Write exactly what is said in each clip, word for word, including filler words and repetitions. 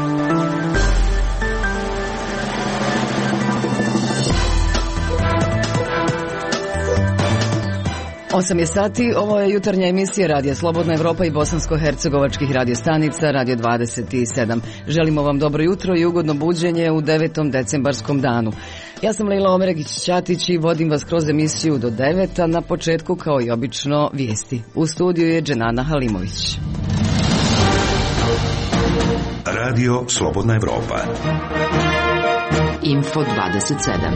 osam je sati, ovo je jutarnja emisija Radija Slobodna Evropa i bosansko-hercegovačkih radiostanica Radio dvadeset sedam. Želimo vam dobro jutro i ugodno buđenje u devetom decembarskom danu. Ja sam Lejla Omeregić-Ćatić i vodim vas kroz emisiju do deveta, na početku kao i obično vijesti. U studiju je Dženana Halimović. Radio Slobodna Evropa. Info dvadeset sedam.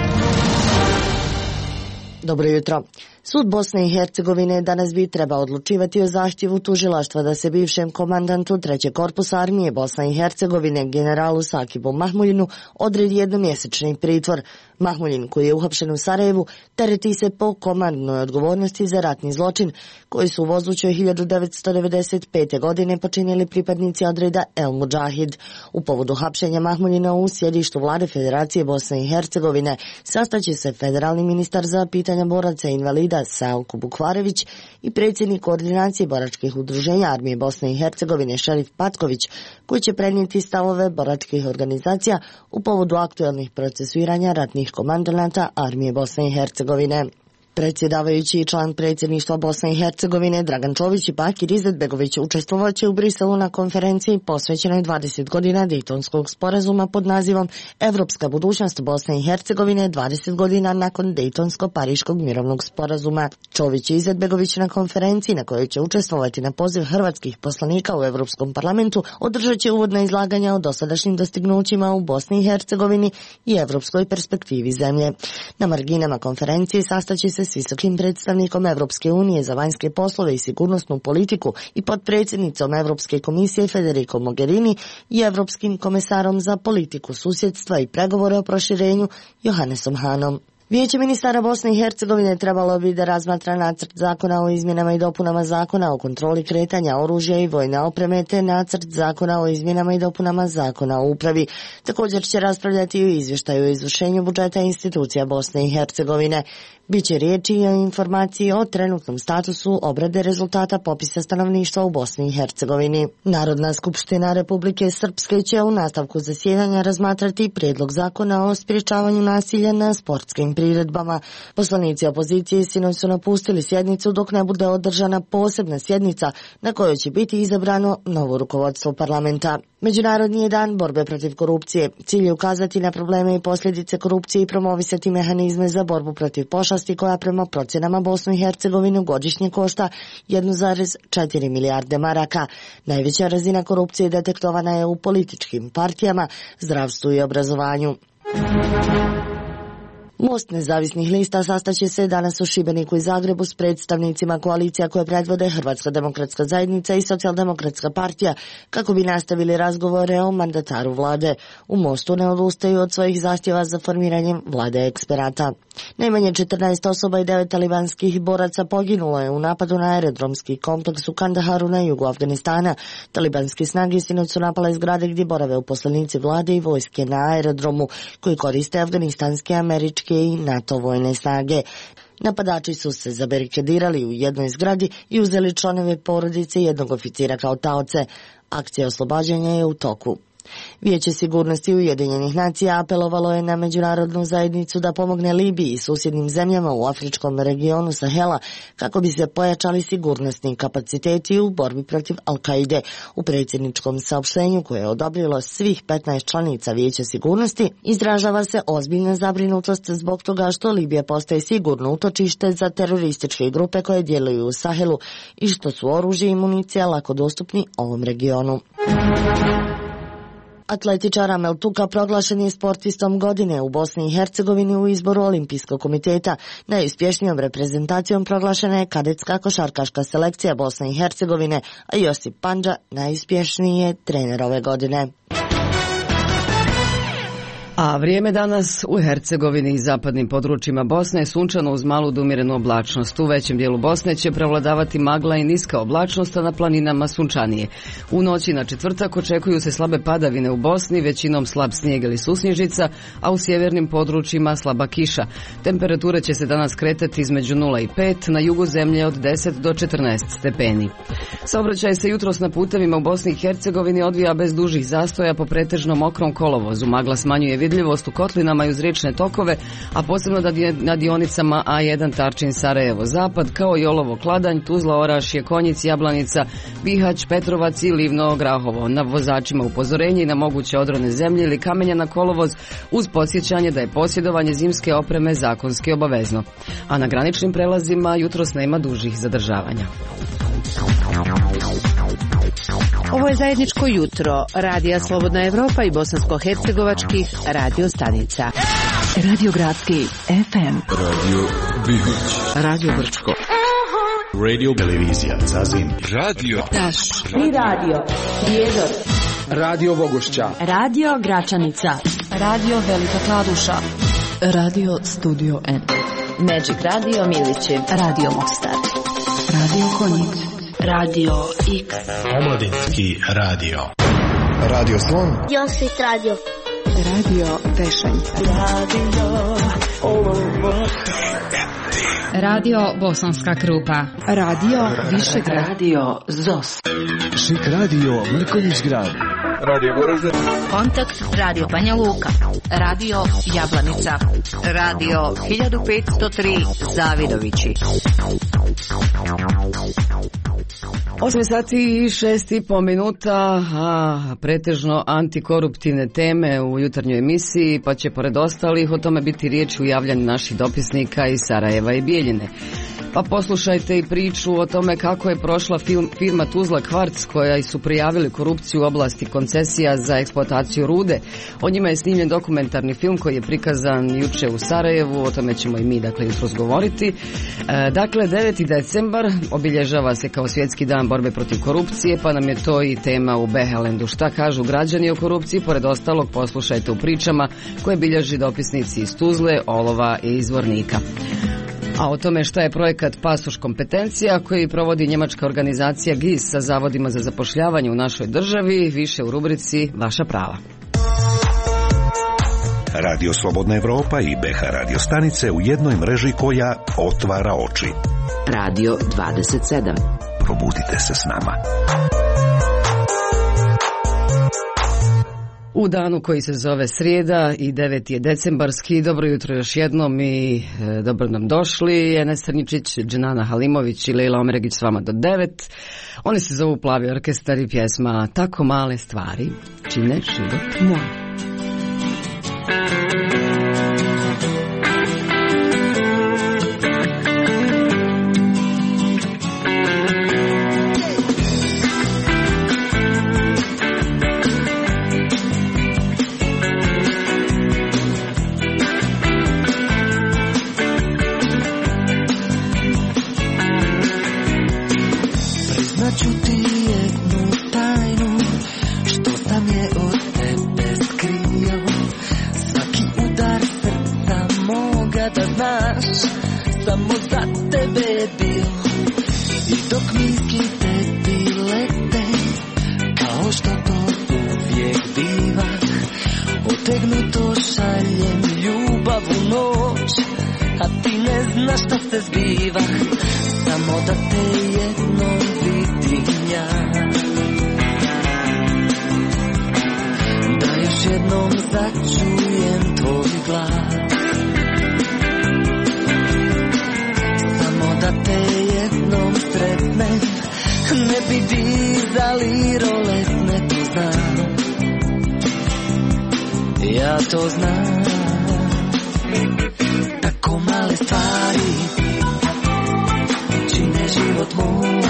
Dobro jutro. Sud Bosne i Hercegovine danas bi trebao odlučivati o zahtjevu tužilaštva da se bivšem komandantu trećeg korpusa armije Bosne i Hercegovine, generalu Sakibu Mahmuljinu, odredi jednomjesečni pritvor. Mahmuljin, koji je uhapšen u Sarajevu, tereti se po komandnoj odgovornosti za ratni zločin koji su u Vozućoj hiljadu devetsto devedeset pete. godine počinili pripadnici odreda El Mudžahid. U povodu hapšenja Mahmuljina u sjedištu vlade Federacije Bosne i Hercegovine sastaće se federalni ministar za pitanja boraca i invalida Selko Bukvarević i predsjednik koordinacije boračkih udruženja armije Bosne i Hercegovine Šerif Patković, koji će prenijeti stavove boračkih organizacija u povodu aktuelnih procesuiranja ratnih komandanata armije Bosne i Hercegovine. Predsjedavajući i član predsjedništva Bosne i Hercegovine Dragan Čović i Bakir Izetbegović učestvovat će u Briselu na konferenciji posvećenoj dvadeset godina Dejtonskog sporazuma pod nazivom Evropska budućnost Bosne i Hercegovine dvadeset godina nakon Dejtonsko-Pariškog mirovnog sporazuma. Čović i Izetbegović na konferenciji, na kojoj će učestvovati na poziv hrvatskih poslanika u Evropskom parlamentu, održat će uvodna izlaganja o dosadašnjim dostignućima u Bosni i Hercegovini i evropskoj perspektivi zemlje. Na marginama konferencije sastaće se s visokim predstavnikom Evropske unije za vanjske poslove i sigurnosnu politiku i potpredsjednicom Evropske komisije Federico Mogherini i Evropskim komesarom za politiku susjedstva i pregovore o proširenju Johannesom Hanom. Vijeće ministara Bosne i Hercegovine trebalo bi da razmatra nacrt zakona o izmjenama i dopunama zakona o kontroli kretanja oružja i vojne opreme te nacrt zakona o izmjenama i dopunama zakona o upravi. Također će raspravljati i o izvještaju o izvršenju budžeta institucija Bosne i Hercegovine. Biće riječi i o informaciji o trenutnom statusu obrade rezultata popisa stanovništva u Bosni i Hercegovini. Narodna skupština Republike Srpske će u nastavku zasjedanja razmatrati prijedlog zakona o sprječavanju nasilja na sportskim priredbama. Poslanici opozicije sinoć su napustili sjednicu dok ne bude održana posebna sjednica na kojoj će biti izabrano novo rukovodstvo parlamenta. Međunarodni je dan borbe protiv korupcije. Cilj je ukazati na probleme i posljedice korupcije i promovisati mehanizme za borbu protiv pošasti koja prema procjenama Bosnu i Hercegovinu godišnje košta jedan zarez četiri milijarde maraka. Najveća razina korupcije detektovana je u političkim partijama, zdravstvu i obrazovanju. Most nezavisnih lista sastaće se danas u Šibeniku i Zagrebu s predstavnicima koalicija koje predvode Hrvatska demokratska zajednica i Socijaldemokratska partija kako bi nastavili razgovore o mandataru vlade. U Mostu ne odustaju od svojih zahtjeva za formiranjem vlade eksperata. Najmanje četrnaest osoba i devet talibanskih boraca poginulo je u napadu na aerodromski kompleks u Kandaharu na jugu Afganistana. Talibanske snage sinoć su napale zgrade gdje borave uposlenici vlade i vojske na aerodromu koji koriste afganistanske, američke i NATO vojne snage. Napadači su se zabarikadirali u jednoj zgradi i uzeli članove porodice jednog oficira kao taoce. Akcija oslobađanja je u toku. Vijeće sigurnosti Ujedinjenih nacija apelovalo je na međunarodnu zajednicu da pomogne Libiji i susjednim zemljama u afričkom regionu Sahela kako bi se pojačali sigurnosni kapaciteti u borbi protiv Al-Kaide. U predsjedničkom saopštenju koje je odobrilo svih petnaest članica Vijeća sigurnosti izražava se ozbiljna zabrinutost zbog toga što Libija postaje sigurno utočište za terorističke grupe koje djeluju u Sahelu i što su oružje i municija lako dostupni ovom regionu. Atletičar Amel Tuka proglašen je sportistom godine u Bosni i Hercegovini u izboru Olimpijskog komiteta. Najuspješnijom reprezentacijom proglašena je kadetska košarkaška selekcija Bosne i Hercegovine, a Josip Pandža najuspješniji je trener ove godine. A vrijeme danas u Hercegovini i zapadnim područjima Bosne je sunčano uz malu do umjerenu oblačnost. U većem dijelu Bosne će prevladavati magla i niska oblačnost, a na planinama sunčanije. U noći na četvrtak očekuju se slabe padavine u Bosni, većinom slab snijeg ili susnježica, a u sjevernim područjima slaba kiša. Temperature će se danas kretati između nula i pet, na jugu zemlje od deset do četrnaest stepeni. Saobraćaj se jutros na putevima u Bosni i Hercegovini odvija bez dužih zastoja po pretežno mokrom kolovozu. Magla smanjuje vidljivost u kotlinama i uz riječne tokove, a posebno na dionicama A jedan Tarčin Sarajevo Zapad, kao i Olovo Kladanj, Tuzla Orašje, Konjic, Jablanica, Bihać, Petrovac i Livno Grahovo. Na vozačima upozorenje i na moguće odrone zemlje ili kamenja na kolovoz, uz podsjećanje da je posjedovanje zimske opreme zakonski obavezno. A na graničnim prelazima jutros nema dužih zadržavanja. Ovo je zajedničko jutro Radija Slobodna Evropa i bosansko-hercegovačkih radio stanica. Radio Gradski F M, Radio Bihać, Radio Brčko, Radio Televizija Zazin, Radio Taš, Tri radio Prijedor, Radio Bogošća, Radio Gračanica, Radio Velika Kladuša, Radio Studio N, Magic Radio Milići, Radio Mostar, Radio Konjic, Radio X, Omladinski radio, Radio Slon, Josvit Radio, Radio Tešanj, Radio Radio Bosanska Krupa, Radio Višegrad, Radio Zos, Šik Radio Mrkonjić Grad, Radio Goražde, Kontakt Radio Banja Luka, Radio Jablanica, Radio hiljadu petsto tri Zavidovići. osam sati i šest i po minuta, a pretežno antikoruptivne teme u jutarnjoj emisiji, pa će pored ostalih o tome biti riječ u javljanju naših dopisnika iz Sarajeva i Bijeljine. Pa poslušajte i priču o tome kako je prošla film, firma Tuzla Kvarc, koja su prijavili korupciju u oblasti koncesija za eksploataciju rude. O njima je snimljen dokumentarni film koji je prikazan juče u Sarajevu, o tome ćemo i mi dakle jutros govoriti. E, dakle, deveti decembar obilježava se kao svjetski dan borbe protiv korupcije, pa nam je to i tema u Behelendu. Šta kažu građani o korupciji? Pored ostalog poslušajte u pričama koje bilježi dopisnici iz Tuzle, Olova i Izvornika. A o tome šta je projekat Pasoš kompetencija koji provodi njemačka organizacija G I S sa zavodima za zapošljavanje u našoj državi, više u rubrici Vaša prava. Radio Slobodna Evropa i B H radio stanice u jednoj mreži koja otvara oči. Radio dvadeset sedam. Probudite se s nama. U danu koji se zove srijeda i deveti je decembarski, dobro jutro još jednom i e, dobro nam došli. Enes Crničić, Dženana Halimović i Lejla Omeregić s vama do devet. Oni se zovu Plavi orkestar i pjesma Tako male stvari čine život moj. Samo za tebe bio i dok misli tebi lete, kao što to uvijek biva, otegnuto šaljem ljubav u noć, a ti ne znaš šta se zbiva, samo da te jednom vidim ja, da još jednom začujem tvoj glas. Da te jednom sretnem, ne bi dizali roletne, to znam, ja to znam. Tako male stvari čine život moj,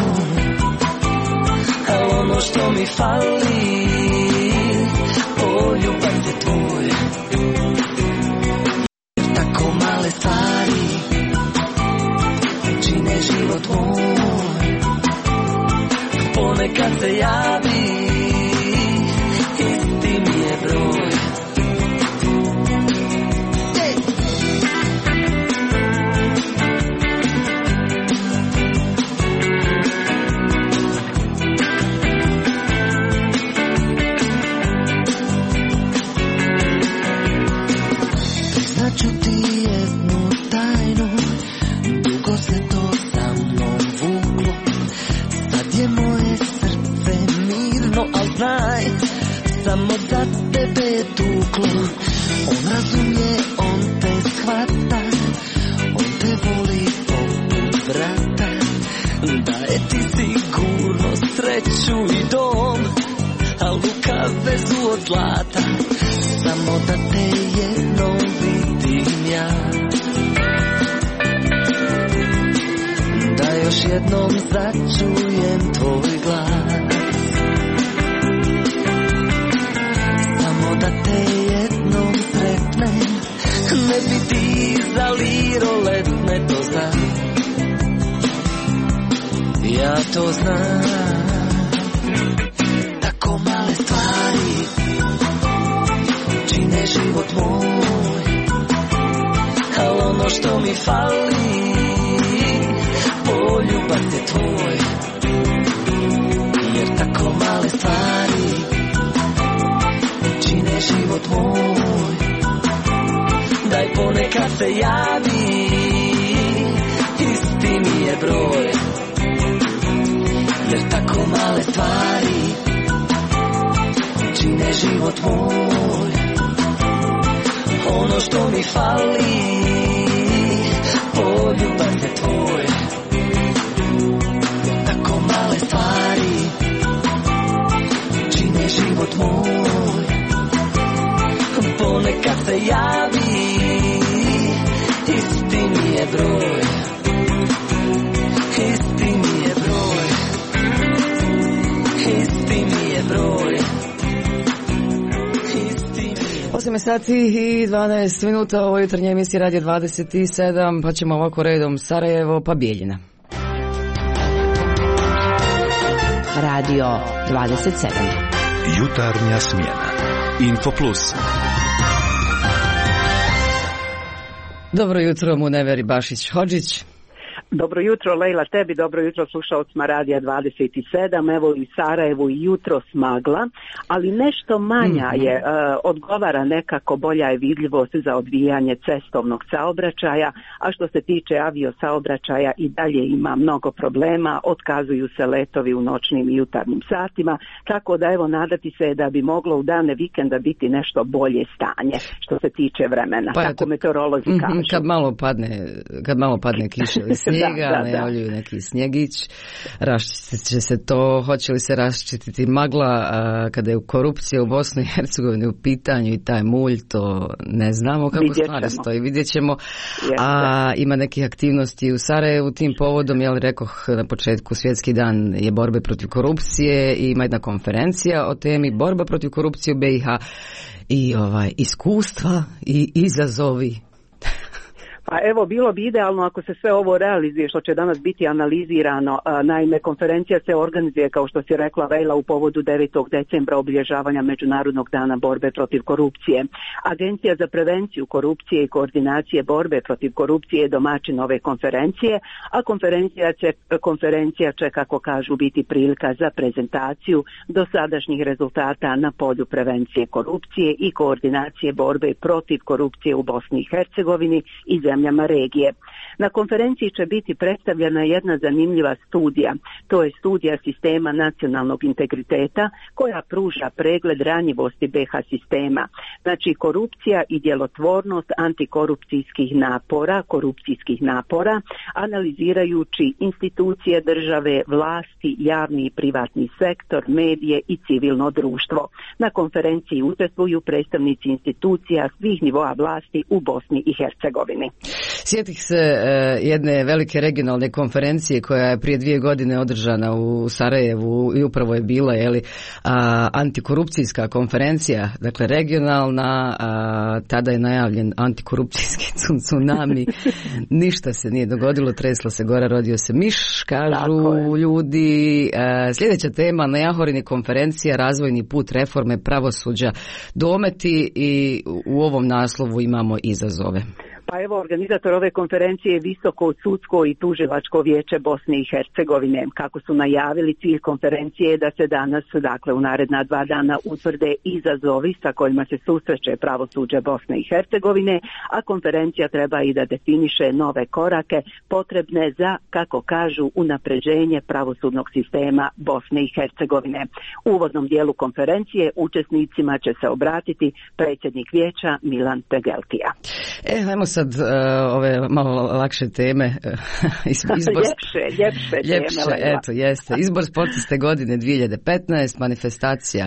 a ono što mi fali, o ljubav je tvoj. Tako male stvari čine život moj, ponekad se javi, isti mi je broj. On razumije, on te shvata, on te voli poput vrata, daje ti sigurno sreću i dom, a luka vezu od zlata, samo da te jednom vidim ja. Da još jednom začujem tvoj glas, samo da te jednom sretnem, ne bi ti za liroletne, to znam, ja to znam. Tako male stvari čine život moj, al ono što mi fali, poljubav te tvoj, jer tako male stvari čine život moj. Daj ponekad se javi, isti mi je broj, jer tako male stvari čine život moj. Ono što mi fali, poljubav te tvoj, tako male stvari čine život moj. Ponekad se javi, isti mi je broj, isti mi je broj, isti mi je broj. osam sati i dvanaest minuta, ovo jutarnje emisije Radio dvadeset sedam, pa ćemo ovako redom Sarajevo pa Bijeljina. Radio dvadeset sedam. Jutarnja smjena. Infoplus. Dobro jutro, Muneveri Bašić-Hodžić. Dobro jutro, Lejla, tebi, dobro jutro slušalcima Radija dvadeset sedam, evo i Sarajevu i jutro smagla, ali nešto manja je, uh, odgovara nekako, bolja je vidljivost za odvijanje cestovnog saobraćaja, a što se tiče aviosaobraćaja i dalje ima mnogo problema, otkazuju se letovi u noćnim i jutarnjim satima, tako da evo nadati se da bi moglo u dane vikenda biti nešto bolje stanje što se tiče vremena, pa tako to, meteorolozi mm-hmm, kažu. Kad malo padne, kad malo padne kiša ili snijega, da, da, najavljuju neki snjegić, raščitit će se to, hoće li se raščititi magla, a, kada je korupcija u Bosni i Hercegovini u pitanju i taj mulj, to ne znamo kako stvari stoji, vidjet ćemo. A ima nekih aktivnosti u Sarajevu tim povodom, jel rekoh na početku, Svjetski dan je borbe protiv korupcije i ima jedna konferencija o temi borba protiv korupcije u B i H i ovaj, iskustva i izazovi. Pa evo, bilo bi idealno ako se sve ovo realizuje što će danas biti analizirano. Naime, konferencija se organizuje, kao što si rekla, Vejla, u povodu devetog decembra, obilježavanja Međunarodnog dana borbe protiv korupcije. Agencija za prevenciju korupcije i koordinacije borbe protiv korupcije je domaćin ove konferencije, a konferencija će, konferencija će, kako kažu, biti prilika za prezentaciju dosadašnjih rezultata na polju prevencije korupcije i koordinacije borbe protiv korupcije u Bosni i Hercegovini i zemljama regije. Na konferenciji će biti predstavljena jedna zanimljiva studija. To je studija sistema nacionalnog integriteta koja pruža pregled ranjivosti B i H sistema. Znači, korupcija i djelotvornost antikorupcijskih napora, korupcijskih napora, analizirajući institucije države, vlasti, javni i privatni sektor, medije i civilno društvo. Na konferenciji učestvuju predstavnici institucija svih nivoa vlasti u Bosni i Hercegovini. Sjetih se uh, jedne velike regionalne konferencije koja je prije dvije godine održana u Sarajevu i upravo je bila je li, uh, antikorupcijska konferencija, dakle regionalna, uh, tada je najavljen antikorupcijski tsunami, ništa se nije dogodilo, tresla se gora, rodio se miš, kažu ljudi. Uh, sljedeća tema na Jahorini konferencija, razvojni put reforme pravosuđa, dometi, i u ovom naslovu imamo izazove. Pa evo, organizator ove konferencije je Visoko sudsko i tužilačko vijeće Bosne i Hercegovine. Kako su najavili, cilj konferencije je da se danas, dakle u naredna dva dana, utvrde izazovi sa kojima se susreće pravosuđe Bosne i Hercegovine, a konferencija treba i da definiše nove korake potrebne za, kako kažu, unapređenje pravosudnog sistema Bosne i Hercegovine. U uvodnom dijelu konferencije učesnicima će se obratiti predsjednik vijeća Milan Tegeltija. E, ajmo sad uh, ove malo lakše teme. Izbor, ljepše, ljepše, ljepše teme. Eto, jeste. Izbor sportiste godine dvije hiljade petnaeste, manifestacija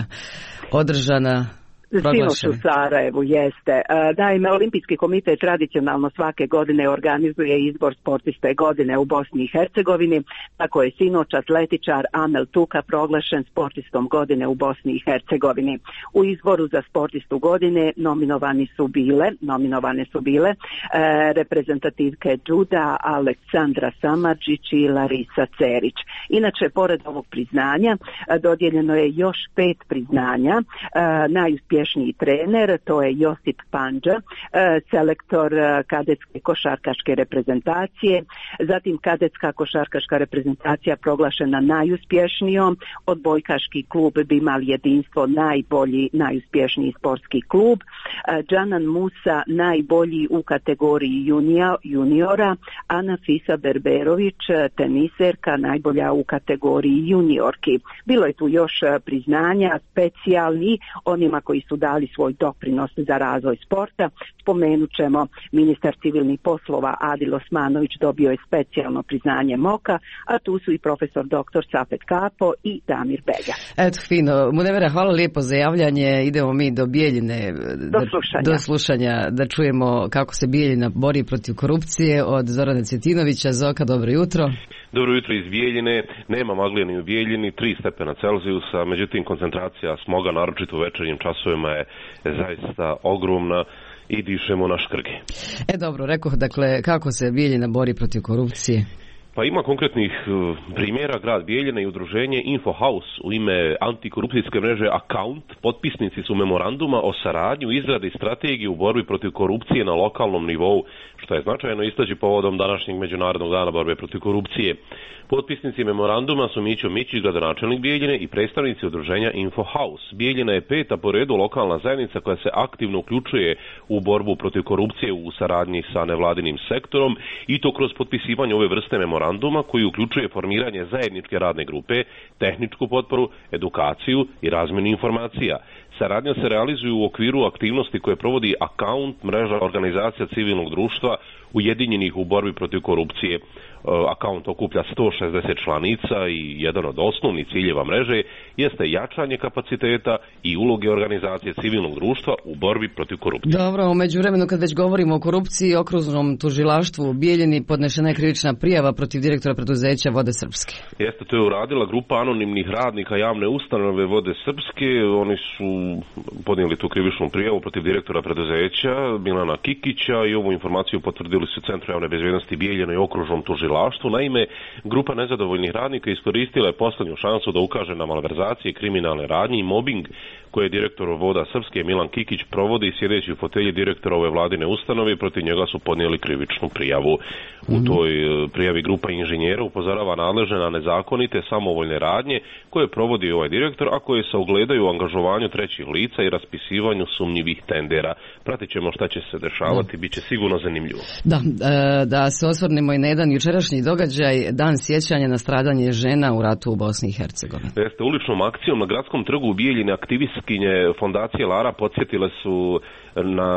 održana. Sinoć u Sarajevu jeste. Naime, Olimpijski komitet tradicionalno svake godine organizuje izbor sportiste godine u Bosni i Hercegovini. Tako je sinoć atletičar Amel Tuka proglašen sportistom godine u Bosni i Hercegovini. U izboru za sportistu godine nominovani su bile, nominovane su bile e, reprezentativke juda Aleksandra Samardžić i Larisa Cerić. Inače, pored ovog priznanja, dodijeljeno je još pet priznanja. E, najuspješniji trener, to je Josip Pandža, selektor kadetske košarkaške reprezentacije, zatim kadetska košarkaška reprezentacija proglašena najuspješnijom, odbojkaški klub Bimal Jedinstvo najbolji, najuspješniji sportski klub, Džanan Musa najbolji u kategoriji junija, juniora, Ana Fisa Berberović teniserka najbolja u kategoriji juniorki. Bilo je tu još priznanja specijalni onima koji su dali svoj doprinos za razvoj sporta. Spomenut ćemo, ministar civilnih poslova Adil Osmanović dobio je specijalno priznanje moka, a tu su i profesor doktor Safet Kapo i Damir Belja. Eto, fino. Munevera, hvala lijepo za javljanje. Idemo mi do Bijeljine. Do slušanja. Do slušanja, da čujemo kako se Bijeljina bori protiv korupcije od Zorana Cvjetinovića. Zoka, dobro jutro. Dobro jutro iz Bijeljine, nema magle ni u Bijeljini, tri stepena Celzijusa, međutim koncentracija smoga, naročito u večernjim časovima, je zaista ogromna i dišemo na škrge. E dobro, rekao, dakle, kako se Bijeljina bori protiv korupcije? Pa ima konkretnih primjera. Grad Bijeljina i udruženje InfoHouse u ime antikorupcijske mreže Account potpisnici su memoranduma o saradnju izradi strategije u borbi protiv korupcije na lokalnom nivou, što je značajno istaći povodom današnjeg Međunarodnog dana borbe protiv korupcije. Potpisnici memoranduma su Mićo Mićić, gradonačelnik Bijeljine, i predstavnici udruženja InfoHouse. Bijeljina je peta po redu lokalna zajednica koja se aktivno uključuje u borbu protiv korupcije u saradnji sa nevladinim sektorom, i to kroz potpisivanje ove vrste memoranduma koji uključuje formiranje zajedničke radne grupe, tehničku potporu, edukaciju i razmjenu informacija. Saradnja se realizuje u okviru aktivnosti koje provodi Account, mreža organizacija civilnog društva ujedinjenih u borbi protiv korupcije. Account okuplja sto šezdeset članica i jedan od osnovnih ciljeva mreže jeste jačanje kapaciteta i uloge organizacije civilnog društva u borbi protiv korupcije. Dobro, u međuvremenu kad već govorimo o korupciji, Okruznom tužilaštvu u Bijeljini podnešena je krivična prijava protiv direktora preduzeća Vode Srpske. Jeste, to je uradila grupa anonimnih radnika javne ustanove Vode Srpske. Oni su podnijeli tu krivičnu prijavu protiv direktora preduzeća Milana Kikića i ovu informaciju potvrdili su Centru javne bezbjednosti Bijeljina i Okružnom tužilaštvu. Naime, grupa nezadovoljnih radnika iskoristila je posljednju šansu da ukaže na malverzacije, kriminalne radnje i mobbing koje direktor Voda Srpske Milan Kikić provodi sjedeći u fotelji direktora ove vladine ustanove i protiv njega su podnijeli krivičnu prijavu. U toj prijavi grupa inženjera upozorava nadležne na nezakonite samovoljne radnje koje provodi ovaj direktor, a koje se ogledaju u angažovanju trećih lica i raspisivanju sumnjivih tendera. Pratit ćemo šta će se dešavati, bit će sigurno zanimljivo. Da, da se osvrnemo i na jedan jučerašnji događaj, dan sjećanja na stradanje žena u ratu u Bosni i Hercegovini. Jeste, uličnom akcijom na gradskom trgu u Bijeljini aktivistkinje fondacije Lara podsjetile su na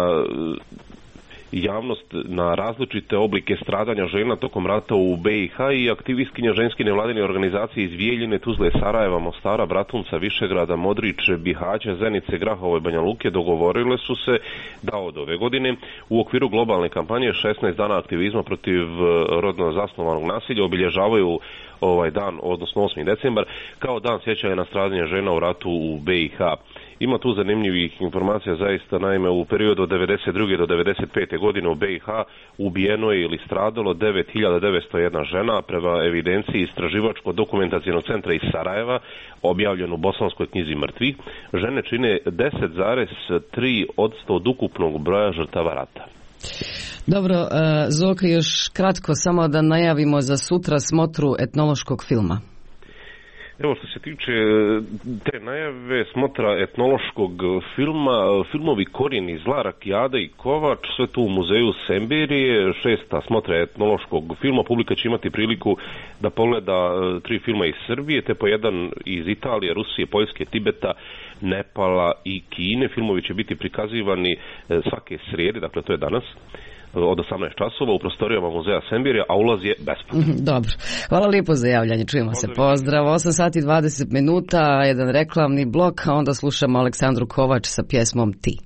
javnost na različite oblike stradanja žena tokom rata u B i H i aktivistkinja ženske nevladine organizacije iz Bijeljine, Tuzle, Sarajeva, Mostara, Bratunca, Višegrada, Modriče, Bihaća, Zenice, Grahove i Banja Luke dogovorile su se da od ove godine u okviru globalne kampanje šesnaest dana aktivizma protiv rodno zasnovanog nasilja obilježavaju ovaj dan, odnosno osmi decembar, kao dan sjećanja na stradanje žena u ratu u B i H. Ima tu zanimljivih informacija zaista, naime u periodu od devedeset druge do devedeset pete godine u B i H ubijeno je ili stradalo devet hiljada devetsto jedna žena prema evidenciji Istraživačko-dokumentacionog centra iz Sarajeva, objavljeno u Bosanskoj knjizi mrtvih. Žene čine deset zarez tri posto od ukupnog broja žrtava rata. Dobro, uh, Zoka, još kratko samo da najavimo za sutra smotru etnološkog filma. Evo, što se tiče te najave smotra etnološkog filma, filmovi Korijeni zla, Rakijada i Kovač, sve tu u muzeju Semberije, šesta smotra etnološkog filma. Publika će imati priliku da pogleda tri filma iz Srbije, te po jedan iz Italije, Rusije, Poljske, Tibeta, Nepala i Kine. Filmovi će biti prikazivani svake srijede, dakle to je danas, od osamnaest časova u prostorijama muzeja Semberija, a ulaz je besplatan. Dobro. Hvala lijepo za javljanje. Čujemo se. Pozdrav. osam sati i dvadeset minuta, jedan reklamni blok, a onda slušamo Aleksandru Kovač sa pjesmom Ti.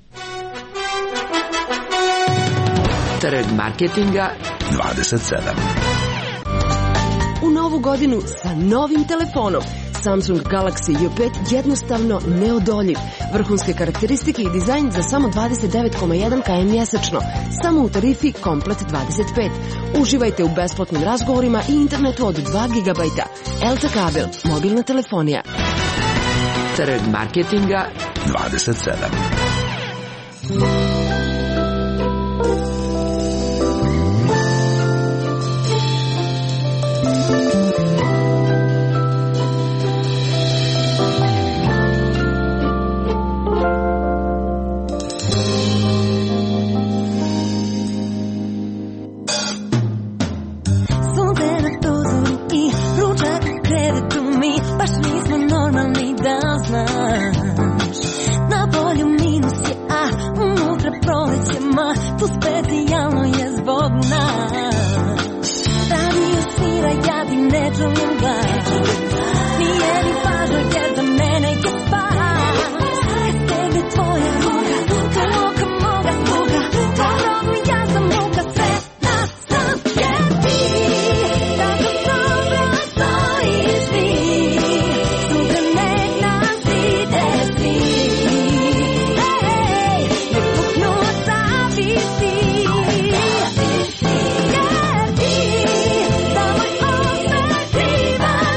Trg marketinga dvadeset sedam. U novu godinu sa novim telefonom. Samsung Galaxy J pet jednostavno neodoljiv. Vrhunske karakteristike i dizajn za samo dvadeset devet zarez jedan kilometara mjesečno. Samo u tarifi Komplet dvadeset pet. Uživajte u besplatnim razgovorima i internetu od dva gigabajta. Elta kabel, mobilna telefonija. Trg marketinga dvadeset sedam. Tu specijalno je zbog nas. Radio svira, ja ti ne čujem glas. Nije mi važno jer za mene je spas. Kad tegne tvoja ruka, to oka moga sluga. To rob mi ja sam muka, sve na sam je ti. Tako dobro stojiš ti. Sutra nek nas ide svi. Ej, nek puknu zavisi. Jer ti, za moj osmeh krivaš.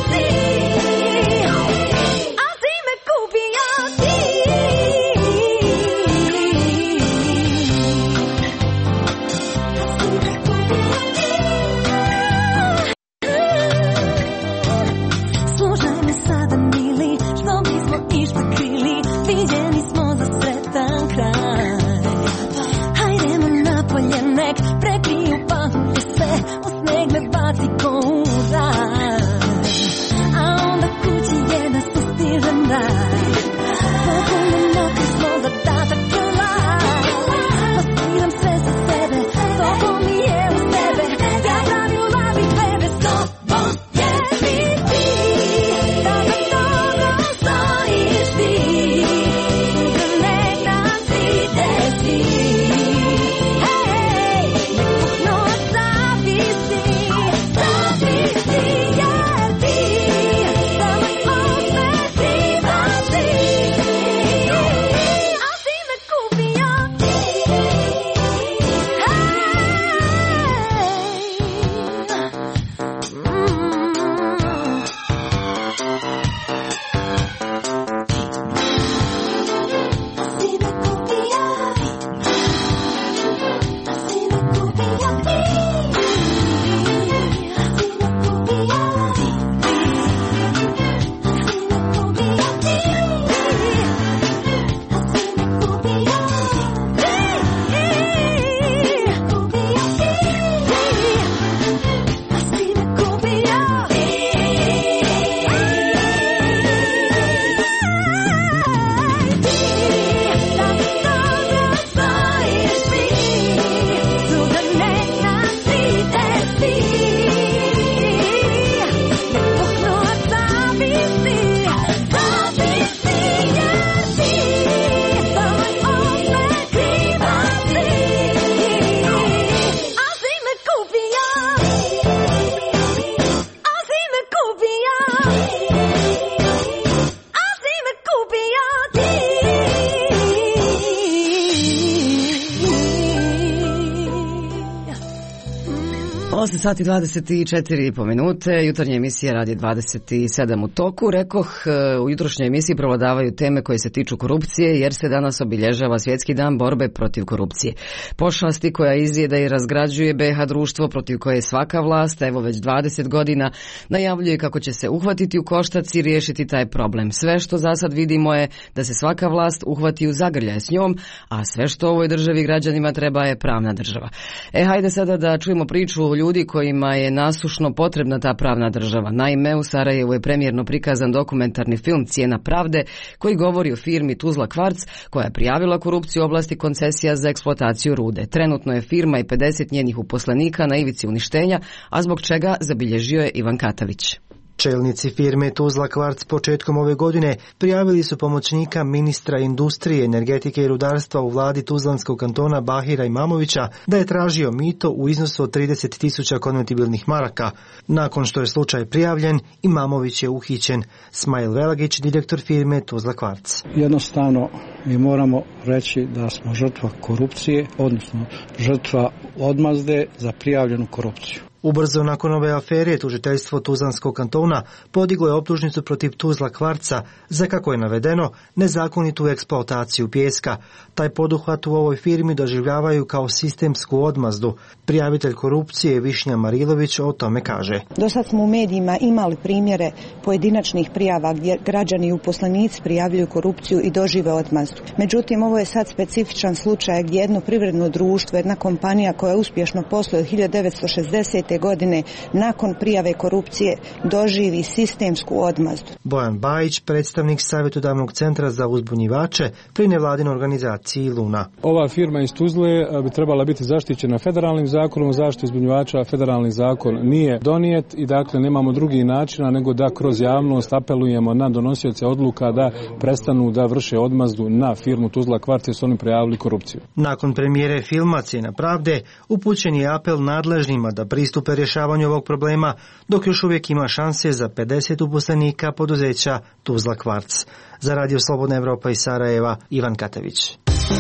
Jeste sati dvadeset četiri i po minute, jutarnja emisija Radio dvadeset sedam u toku. Rekoh, u jutrošnjoj emisiji provladavaju teme koje se tiču korupcije, jer se danas obilježava Svjetski dan borbe protiv korupcije. Pošasti koja izjeda i razgrađuje B iH društvo, protiv koje svaka vlast, evo već dvadeset godina, najavljuje kako će se uhvatiti u koštac i riješiti taj problem. Sve što za sad vidimo je da se svaka vlast uhvati u zagrljaj s njom, a sve što ovoj državi građanima treba je pravna država. E, hajde sada da čujemo priču ljudi kojima je nasušno potrebna ta pravna država. Naime, u Sarajevu je premijerno prikazan dokumentarni film Cijena pravde, koji govori o firmi Tuzla Kvarc, koja je prijavila korupciju u oblasti koncesija za eksploataciju rude. Trenutno je firma i pedeset njenih uposlenika na ivici uništenja, a zbog čega zabilježio je Ivan Katavić. Čelnici firme Tuzla Kvarc početkom ove godine prijavili su pomoćnika ministra industrije, energetike i rudarstva u vladi Tuzlanskog kantona Bahira Imamovića da je tražio mito u iznosu od trideset tisuća konvertibilnih maraka. Nakon što je slučaj prijavljen, Imamović je uhićen. Smajl Velagić, direktor firme Tuzla Kvarc. Jednostavno mi moramo reći da smo žrtva korupcije, odnosno žrtva odmazde za prijavljenu korupciju. Ubrzo nakon ove afere, tužiteljstvo Tuzlanskog kantona podiglo je optužnicu protiv Tuzla Kvarca za, kako je navedeno, nezakonitu eksploataciju pijeska. Taj poduhvat u ovoj firmi doživljavaju kao sistemsku odmazdu. Prijavitelj korupcije Višnja Marilović o tome kaže. Do sad smo u medijima imali primjere pojedinačnih prijava gdje građani i uposlenici prijavljuju korupciju i dožive odmazdu. Međutim, ovo je sad specifičan slučaj gdje jedno privredno društvo, jedna kompanija koja uspješno posluje od hiljadu devetsto šezdesete godine nakon prijave korupcije doživi sistemsku odmazdu. Bojan Bajić, predstavnik savjetodavnog centra za uzbunjivače pri nevladinoj organizaciji Luna. Ova firma iz Tuzle bi trebala biti zaštićena federalnim zakonom o zaštiti uzbunjivača. Federalni zakon nije donijet i dakle nemamo drugi načina nego da kroz javnost apelujemo na donosioce odluka da prestanu da vrše odmazdu na firmu Tuzla Kvarc jer su oni prijavili korupciju. Nakon premijere filma Cijena pravde upućen je apel nadležnima da pristupe rješavanju ovog problema, dok još uvijek ima šanse za pedeset uposlenika poduzeća Tuzla Kvarc. Za Radio Slobodna Evropa iz Sarajeva, Ivan Katavić.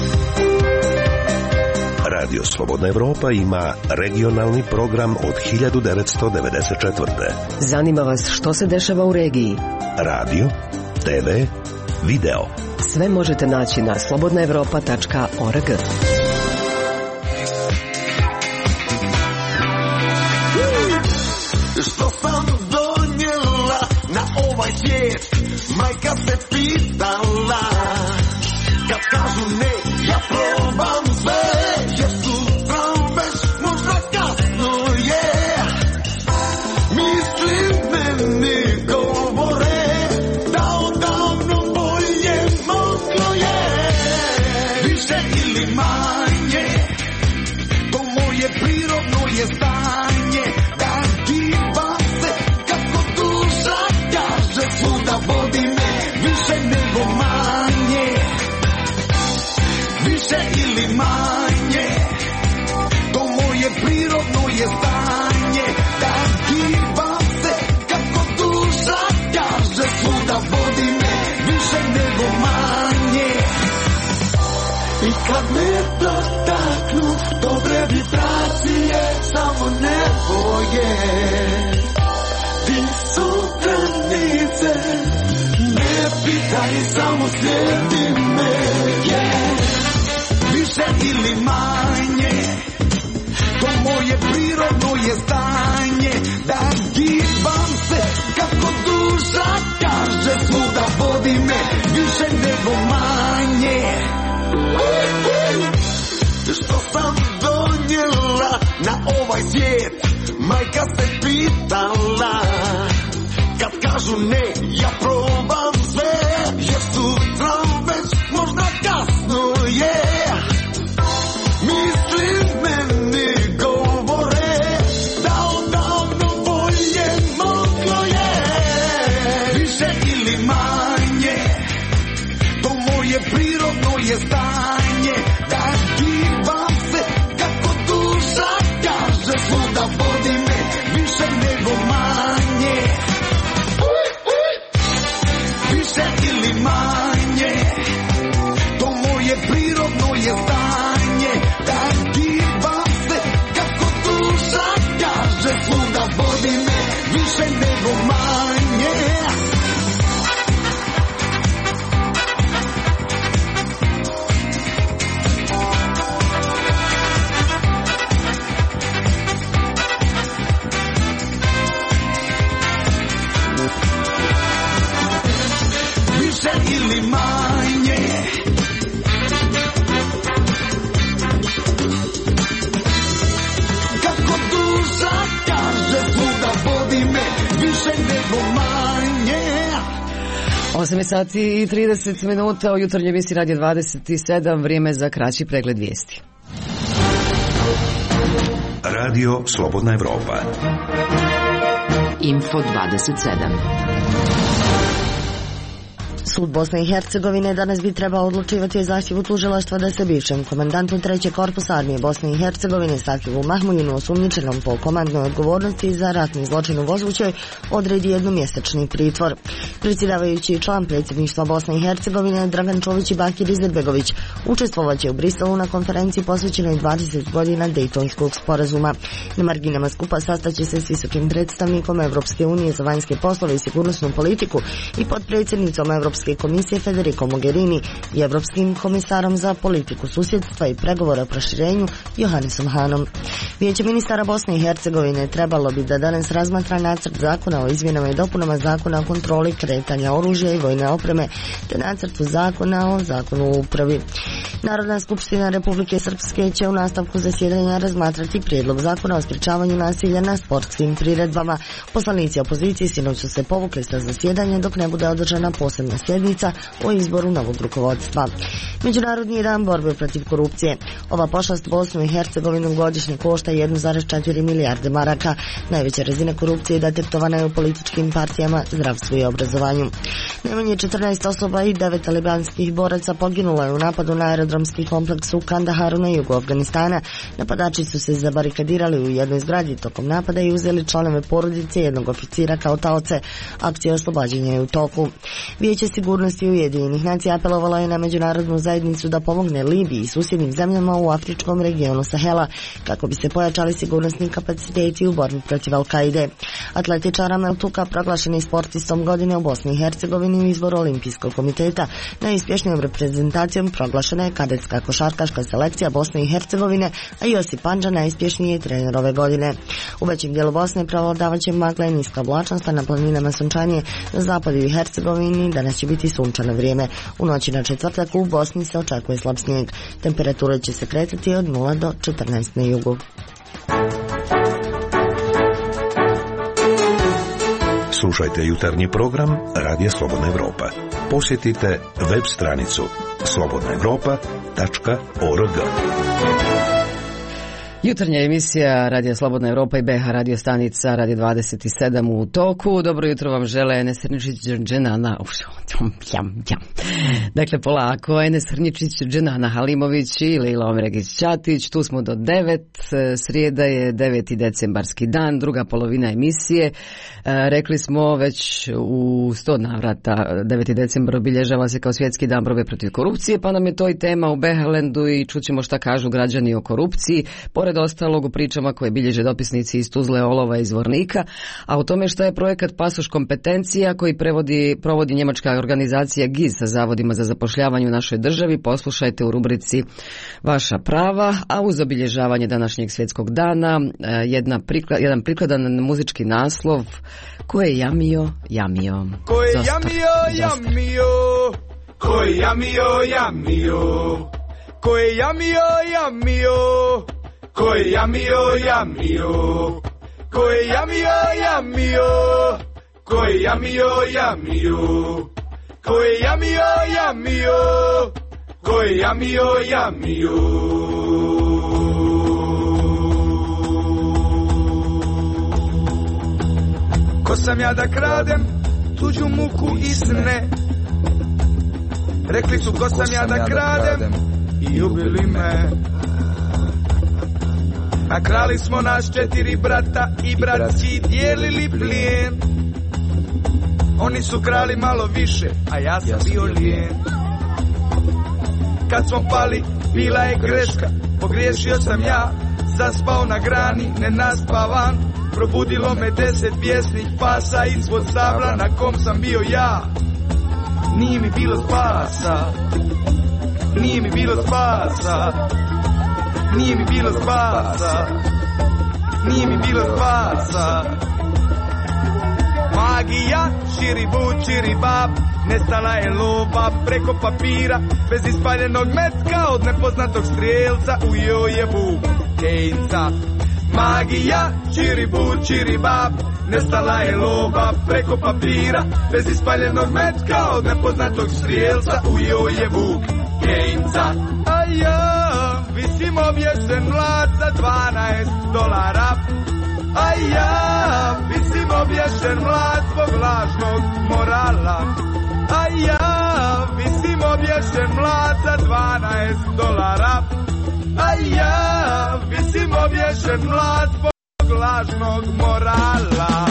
Radio Slobodna Evropa ima regionalni program od hiljadu devetsto devedeset četvrte. Zanima vas što se dešava u regiji? Radio, te ve, video. Sve možete naći na slobodna evropa tačka org. Što sam donijela na ovaj svijet, majka se pitala. Kad kažu ne, ja probam sve, jer sutra već možda kasno je. Mislim meni govore da odavno bolje moglo je. Više ili manje, to moje prirodno je stanje. Svuda vodi me, više nego manje, više ili manje, to moje prirodno je stanje, da gibam se kako duša kaže, svuda vodi me, više nego manje. I kad me dotaknu dobre vibracije, samo nebo je. Su granice, ne pitaj, samo slijedi me, yeah. Više ili manje, to moje prirodno je stanje, da gibam se kako duša kaže, svuda vodi me, više nego manje. Što sam donijela na ovaj svijet, majka se pitala. Kad kažu ne, ja probam sve, jer sutra već možda kasno je. Mislim meni govore da odavno bolje moglo je. Više ili manje, to moje prirodno je stanje, da gibam se kako duša kaže, svuda vodi me, više nego manje. Više ili manje, to moje prirodno je stanje, da gibam se kako duša kaže, osam sati i trideset minuta u jutarnjoj emisiji Radio dvadeset sedam, vrijeme za kraći pregled vijesti. Radio Slobodna Evropa. Info dvadeset sedam. Sud Bosne i Hercegovine danas bi trebao odlučivati o zahtjevu tužilaštva da se bivšem komandantu trećeg korpusa armije Bosne i Hercegovine Sakivu Mahmuljinu, osumnjičenom po komandnoj odgovornosti za ratni zločin u Vožvućoj, odredi jednomjesečni pritvor. Predsjedavajući član predsjedništva Bosne i Hercegovine Dragan Čović i Bakir Izetbegović učestvovaće u Briselu na konferenciji posvećenoj dvadeset godina Dejtonskog sporazuma. Na marginama skupa sastaće se s visokim predstavnikom Evropske unije za vanjske poslove i sigurnosnu politiku i potpredsjednicom Evropske komisije Federico Mogherini i Evropskim komisarom za politiku susjedstva i pregovora o proširenju Johannesom Hanom. Vijeće ministara Bosne i Hercegovine trebalo bi da danas razmatra nacrt zakona o izmjenama i dopunama zakona o kontroli kretanja oružja i vojne opreme, te nacrtu zakona o zakonu o upravi. Narodna skupština Republike Srpske će u nastavku zasjedanja razmatrati prijedlog zakona o sprječavanju nasilja na sportskim priredbama. Poslanici opozicije sinoć su se povukli sa zasjedanja dok ne bude održana posebna sjednica o izboru novog rukovodstva. Međunarodni dan borbe protiv korupcije. Ova pošast Bosnu i Hercegovinu godišnje košta jedan zarez četiri milijarde maraka. Najveća razina korupcije detektovana je u političkim partijama, zdravstvu i obrazovanju. Najmanje četrnaest osoba i devet talibanskih boraca poginulo je u napadu na aerodromski kompleks u Kandaharu na jugu Afganistana. Napadači su se zabarikadirali u jednoj zgradi tokom napada i uzeli članove porodice jednog oficira kao taoce. Akcija oslobađanja je u toku. Vijeće sigurnosti Ujedinjenih nacija apelovalo je na međunarodnu zajednicu da pomogne Libiji i susjednim zemljama u afričkom regionu Sahela kako bi se pojačali sigurnosni kapaciteti u borbi protiv Al-Kaide. Atletičar Amel Tuka proglašen je sportistom godine u Bosni i Hercegovini u izboru Olimpijskog komiteta. Najuspješnijom reprezentacijom proglašena je kadetska košarkaška selekcija Bosne i Hercegovine, a Josip Pandža najuspješniji je trener ove godine. U većem dijelu Bosne prevladavaće magla i niska oblačnost, a na planinama sunčanije. Na zapadu i Hercegovini danas će biti sunčano vrijeme. U noći na četvrtak u Bosni se očekuje slab snijeg. Temperatura će se kretati od nula do četrnaest na jugu. Slušajte jutarnji program Radija Slobodna Evropa. Posjetite web stranicu slobodna evropa tačka org. Jutarnja emisija Radija Slobodna Evropa i B H radio stanica Radio dvadeset sedam u toku. Dobro jutro vam žele Enes Hrničić, Dženana. Dakle, polako, Enes Hrničić, Dženana Halimović i Lejla Omregić-Ćatić. Tu smo do devet. Srijeda je deveti decembarski dan, druga polovina emisije. Rekli smo već u sto navrata, deveti decembar obilježava se kao svjetski dan borbe protiv korupcije, pa nam je to i tema u Behalendu i čućemo šta kažu građani o korupciji. Pored ostalog u pričama koje bilježe dopisnici iz Tuzle, Olova i Zvornika, a o tome što je projekat Pasoš kompetencija koji prevodi, provodi njemačka organizacija G I Z sa zavodima za zapošljavanje u našoj državi, poslušajte u rubrici Vaša prava, a uz obilježavanje današnjeg svjetskog dana jedna prikla, jedan prikladan muzički naslov Ko je jamio, jamio. Ko je jamio, jamio. Ko je jamio, jamio. Ko je jamio, jamio. Ko je jamio, jamio. Ko je jamio, jamio. Ko je jamio, jamio. Ko je jamio, jamio. Ko je jamio, jamio. Ko sam ja da kradem tuđu muku i sne? Rekli su ko sam ja da kradem i ubili me. A krali smo nas četiri brata i bratci dijelili plijen. Oni su krali malo više, a ja sam bio lijen. Kad smo pali, bila je greška, pogriješio sam ja, zaspao na grani, nenaspavan. Probudilo me deset bijesnih pasa ispod stabla na kom sam bio ja. Nije mi bilo spasa, nije mi bilo spasa, nije mi bilo spasa, nije mi bilo spasa. Magija, širibu, čiribab, nestala je lova preko papira, bez ispaljenog metka od nepoznatog strijelca, ujeo je Vuk Kejnca. Magija, čiribu, čiribab, nestala je lova preko papira, bez ispaljenog metka od nepoznatog strijelca, ujeo je Vuk Kejnca. A ja visim obješen mlad za dvanaest dolara, a ja visim obješen mlad zbog lažnog morala, a ja visim obješen mlad za dvanaest dolara, a ja visim obješen mlad zbog lažnog morala.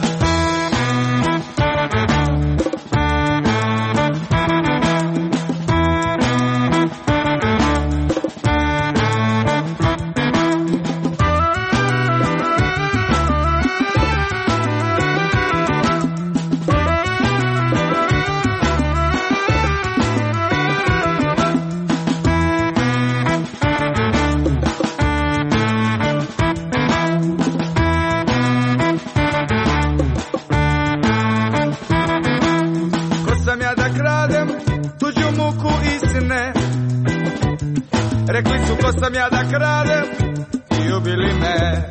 Rekli su ko sam ja da kradem i ubili me.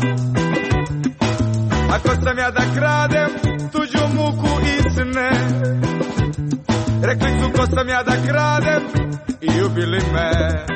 A ko sam ja da kradem tuđu muku i sne. Rekli su ko sam ja da kradem i ubili me.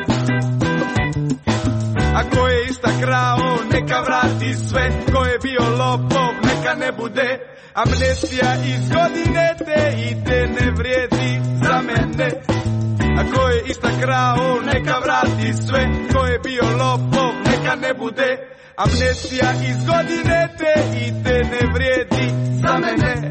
A ko je išta krao neka vrati sve, ko je bio lopov neka ne bude amnestija iz godine te i te ne vrijedi za mene. A ko je išta krao neka vrati sve, ko je bio lopov neka ne bude amnestija iz godine te i te ne vrijedi za mene.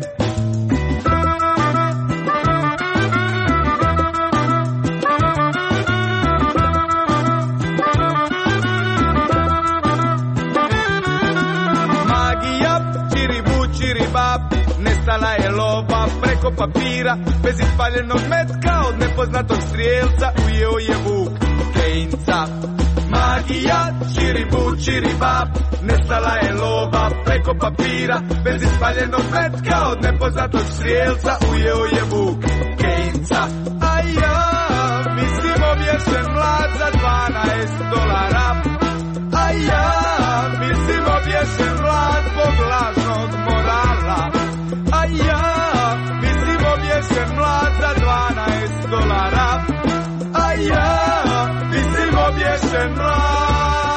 Magija, čiribu, čiribab, nestala je lova preko papira, bez ispaljenog metka od nepoznatog strijelca, ujeo je Vuk Kejnca. Magija, čiribu, čiribab, nestala je lova preko papira, bez ispaljenog metka od nepoznatog strijelca, ujeo je Vuk Kejnca. A ja mislim obješen mlad za dvanaest dolara, a ja mislim obješen mlad zbog lažnog morala, a ja mislim obješen mlad za dvanaest dolara, a ja mislim obješen mlad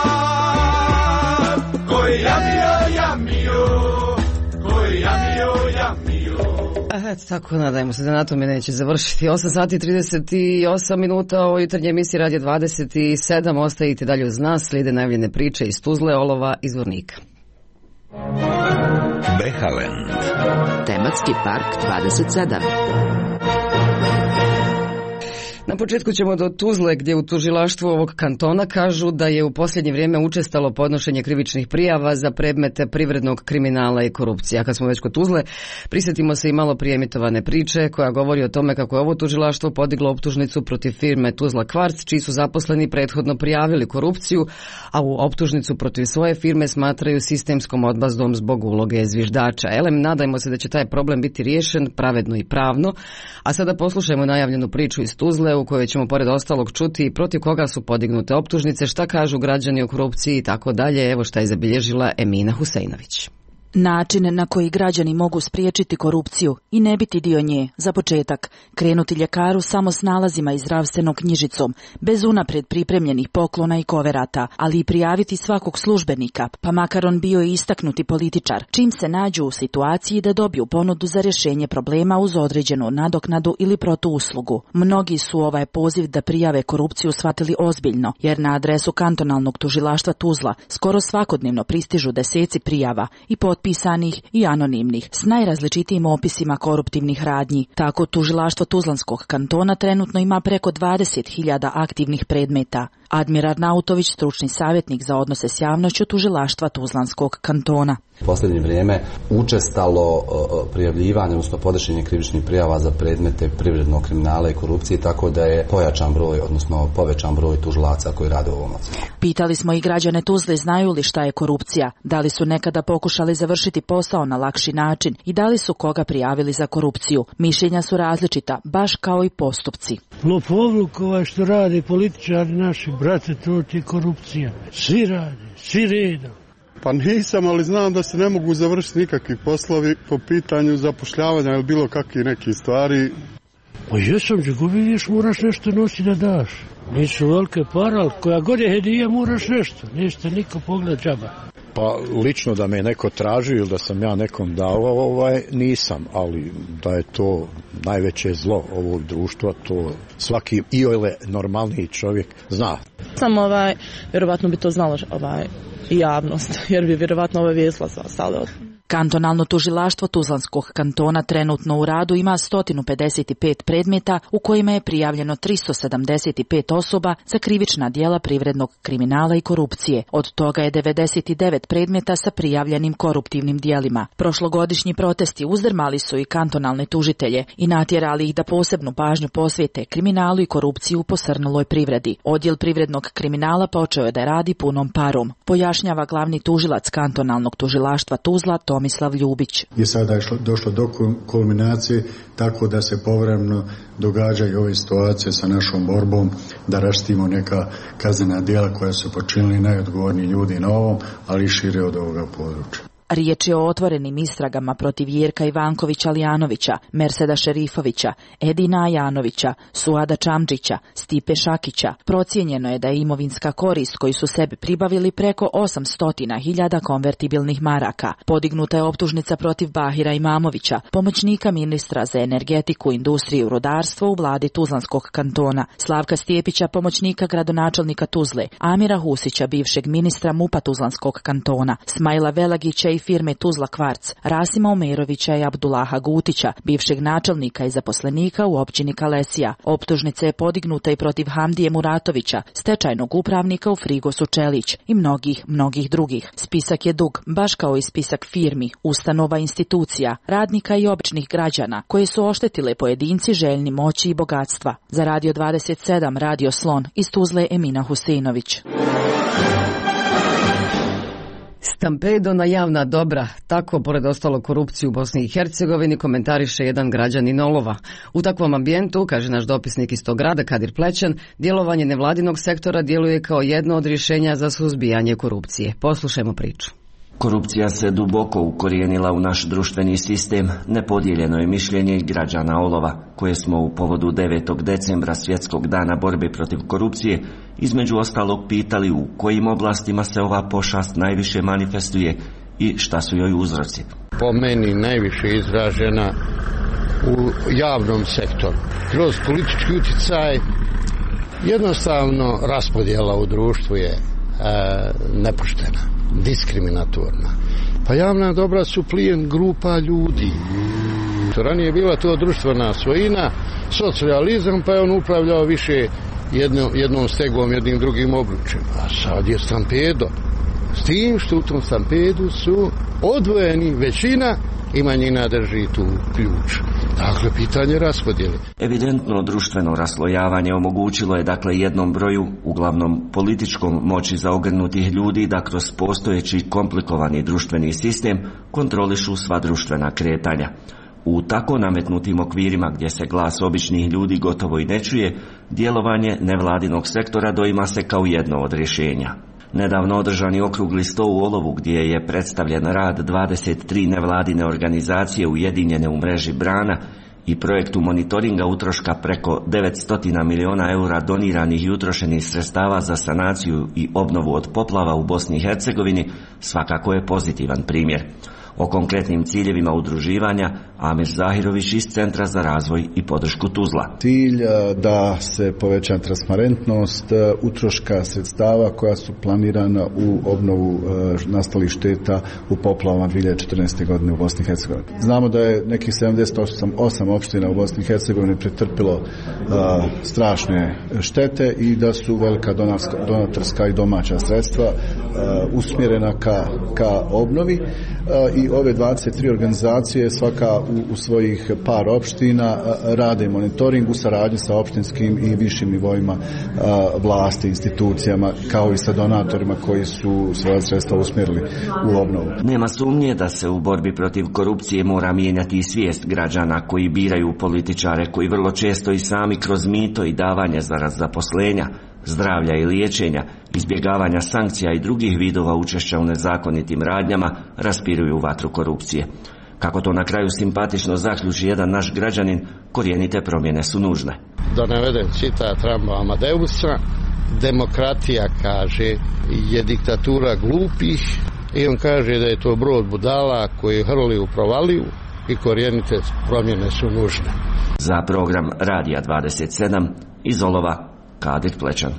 koji jamio, jamio, koji jamio, jamio. Eto tako, nadajmo se da na tome neće završiti. osam sati i trideset osam minuta, ovo jutarnje emisije Radio dvadeset sedam. Ostajite dalje uz nas, slijede najavljene priče iz Tuzle, Olova i Zvornika. Behaland. Tematski park dvadeset sedam. Na početku ćemo do Tuzle, gdje u tužilaštvu ovog kantona kažu da je u posljednje vrijeme učestalo podnošenje krivičnih prijava za predmete privrednog kriminala i korupcije. A kad smo već kod Tuzle, prisjetimo se i malo prije emitovane priče koja govori o tome kako je ovo tužilaštvo podiglo optužnicu protiv firme Tuzla Kvarc, čiji su zaposleni prethodno prijavili korupciju, a u optužnicu protiv svoje firme smatraju sistemskom odmazdom zbog uloge zviždača. Elem, nadajmo se da će taj problem biti riješen pravedno i pravno. A sada poslušajmo najavljenu priču iz Tuzle, u kojoj ćemo pored ostalog čuti protiv koga su podignute optužnice, šta kažu građani o korupciji i tako dalje. Evo šta je zabilježila Emina Huseinović. Način na koji građani mogu spriječiti korupciju i ne biti dio nje, za početak, krenuti ljekaru samo s nalazima i zdravstvenom knjižicom, bez unaprijed pripremljenih poklona i koverata, ali i prijaviti svakog službenika, pa makar on bio i istaknuti političar, čim se nađu u situaciji da dobiju ponudu za rješenje problema uz određenu nadoknadu ili protuuslugu. Mnogi su ovaj poziv da prijave korupciju shvatili ozbiljno, jer na adresu kantonalnog tužilaštva Tuzla skoro svakodnevno pristižu deseci prijava i potpisanih i anonimnih, s najrazličitijim opisima koruptivnih radnji. Tako tužilaštvo Tuzlanskog kantona trenutno ima preko dvadeset hiljada aktivnih predmeta. Admir Arnautović, stručni savjetnik za odnose s javnošću tužilaštva Tuzlanskog kantona. U posljednje vrijeme učestalo prijavljivanje, odnosno podnošenje krivičnih prijava za predmete privrednog kriminala i korupcije, tako da je pojačan broj, odnosno povećan broj tužilaca koji rade u ovom odnosu. Pitali smo i građane Tuzle znaju li šta je korupcija, da li su nekada pokušali završiti posao na lakši način i da li su koga prijavili za korupciju. Mišljenja su različita, baš kao i postupci. Lopovluk ovaj što rade političari naši, brate, to ti je korupcija. Svi rade, svi redom. Pa nisam, ali znam da se ne mogu završiti nikakvi poslovi po pitanju zapošljavanja ili bilo kakvih nekih stvari. Pa jesam, nego vidiš, moraš nešto nosi da daš. Nisu velike pare, ali koja god je hedija moraš nešto. Niste niko pogled džaba. Pa lično da me neko traži ili da sam ja nekom dao, ovaj, nisam, ali da je to najveće zlo ovog društva, to svaki iole normalniji čovjek zna. Sam ovaj, vjerovatno bi to znalo ovaj, i javnost, jer bi vjerovatno ove vijest stale od... Kantonalno tužilaštvo Tuzlanskog kantona trenutno u radu ima sto pedeset pet predmeta u kojima je prijavljeno tristo sedamdeset pet osoba za krivična djela privrednog kriminala i korupcije. Od toga je devedeset devet predmeta sa prijavljenim koruptivnim djelima. Prošlogodišnji protesti uzdrmali su i kantonalne tužitelje i natjerali ih da posebnu pažnju posvijete kriminalu i korupciji u posrnuloj privredi. Odjel privrednog kriminala počeo je da radi punom parom, pojašnjava glavni tužilac kantonalnog tužilaštva Tuzla Tomislav Ljubić. I sada je došlo do kulminacije tako da se povremeno događaju ove situacije sa našom borbom da raštimo neka kaznena djela koja su počinili najodgovorniji ljudi na ovom, ali i šire od ovoga područja. Riječ je o otvorenim istragama protiv Jerka Ivankovića Lijanovića, Merseda Šerifovića, Edina Ajanovića, Suada Čamđića, Stipe Šakića. Procijenjeno je da je imovinska korist koju su sebi pribavili preko osamsto hiljada konvertibilnih maraka. Podignuta je optužnica protiv Bahira Imamovića, pomoćnika ministra za energetiku, industriju i rudarstvo u vladi Tuzlanskog kantona, Slavka Stijepića, pomoćnika gradonačelnika Tuzle, Amira Husića, bivšeg ministra MUP-a Tuzlanskog kantona, Smajla Velagića i firme Tuzla Kvarc, Rasima Omerovića i Abdullaha Gutića, bivšeg načelnika i zaposlenika u općini Kalesija. Optužnica je podignuta i protiv Hamdije Muratovića, stečajnog upravnika u Frigosu Čelić i mnogih, mnogih drugih. Spisak je dug, baš kao i spisak firmi, ustanova, institucija, radnika i običnih građana, koje su oštetile pojedinci željni moći i bogatstva. Za Radio dvadeset sedam, Radio Slon, iz Tuzle Emina Huseinović. Stampedo na javna dobra, tako pored ostalo korupciju u Bosni i Hercegovini komentariše jedan građanin Olova. U takvom ambijentu, kaže naš dopisnik iz tog grada Kadir Plećan, djelovanje nevladinog sektora djeluje kao jedno od rješenja za suzbijanje korupcije. Poslušajmo priču. Korupcija se duboko ukorijenila u naš društveni sistem, nepodijeljeno je mišljenje i građana Olova, koje smo u povodu devetog decembra svjetskog dana borbe protiv korupcije između ostalog pitali u kojim oblastima se ova pošast najviše manifestuje i šta su joj uzroci. Po meni najviše izražena u javnom sektoru. Kroz politički utjecaj jednostavno raspodjela u društvu je e, nepoštena, diskriminatorna. Pa javna dobra su plijen grupa ljudi. Ranije je bila to društvena svojina, socijalizam, pa je on upravljao više jedno, jednom stegom, jednim drugim obručjem. A sad je stampedo. S tim što u tom stampedu su odvojeni većina i manjina drži tu ključ. Dakle, pitanje raspodjele. Evidentno društveno raslojavanje omogućilo je dakle jednom broju, uglavnom političkom moći zaogrnutih ljudi da kroz postojeći komplikovani društveni sistem kontrolišu sva društvena kretanja. U tako nametnutim okvirima gdje se glas običnih ljudi gotovo i ne čuje, djelovanje nevladinog sektora doima se kao jedno od rješenja. Nedavno održani okrugli sto u Olovu gdje je predstavljen rad dvadeset tri nevladine organizacije ujedinjene u mreži Brana i projektu monitoringa utroška preko devetsto miliona eura doniranih i utrošenih sredstava za sanaciju i obnovu od poplava u Bosni i Hercegovini, svakako je pozitivan primjer. O konkretnim ciljevima udruživanja Amir Zahirović iz Centra za razvoj i podršku Tuzla. Cilj da se poveća transparentnost utroška sredstava koja su planirana u obnovu nastalih šteta u poplavama dvije hiljade četrnaeste. godine u Bosni i Hercegovini. Znamo da je nekih sedamdeset osam opština u Bosni i Hercegovini pretrpilo uh, strašne štete i da su velika donatorska i domaća sredstva uh, usmjerena ka, ka obnovi uh, i ove dvadeset tri organizacije svaka u, u svojih par opština rade monitoring u saradnji sa opštinskim i višim nivoima vlasti, institucijama, kao i sa donatorima koji su svoja sredstva usmjerili u obnovu. Nema sumnje da se u borbi protiv korupcije mora mijenjati i svijest građana koji biraju političare koji vrlo često i sami kroz mito i davanje zarad zaposlenja, zdravlja i liječenja, izbjegavanja sankcija i drugih vidova učešća u nezakonitim radnjama raspiruju vatru korupcije. Kako to na kraju simpatično zaključi jedan naš građanin, korijenite promjene su nužne. Da navedem citat Ramba Amadeusa, demokratija, kaže, je diktatura glupih, i on kaže da je to brod budala koji hrli u provaliju i korijenite promjene su nužne. Za program Radija dvadeset sedam iz Olova, Kadir Plečan.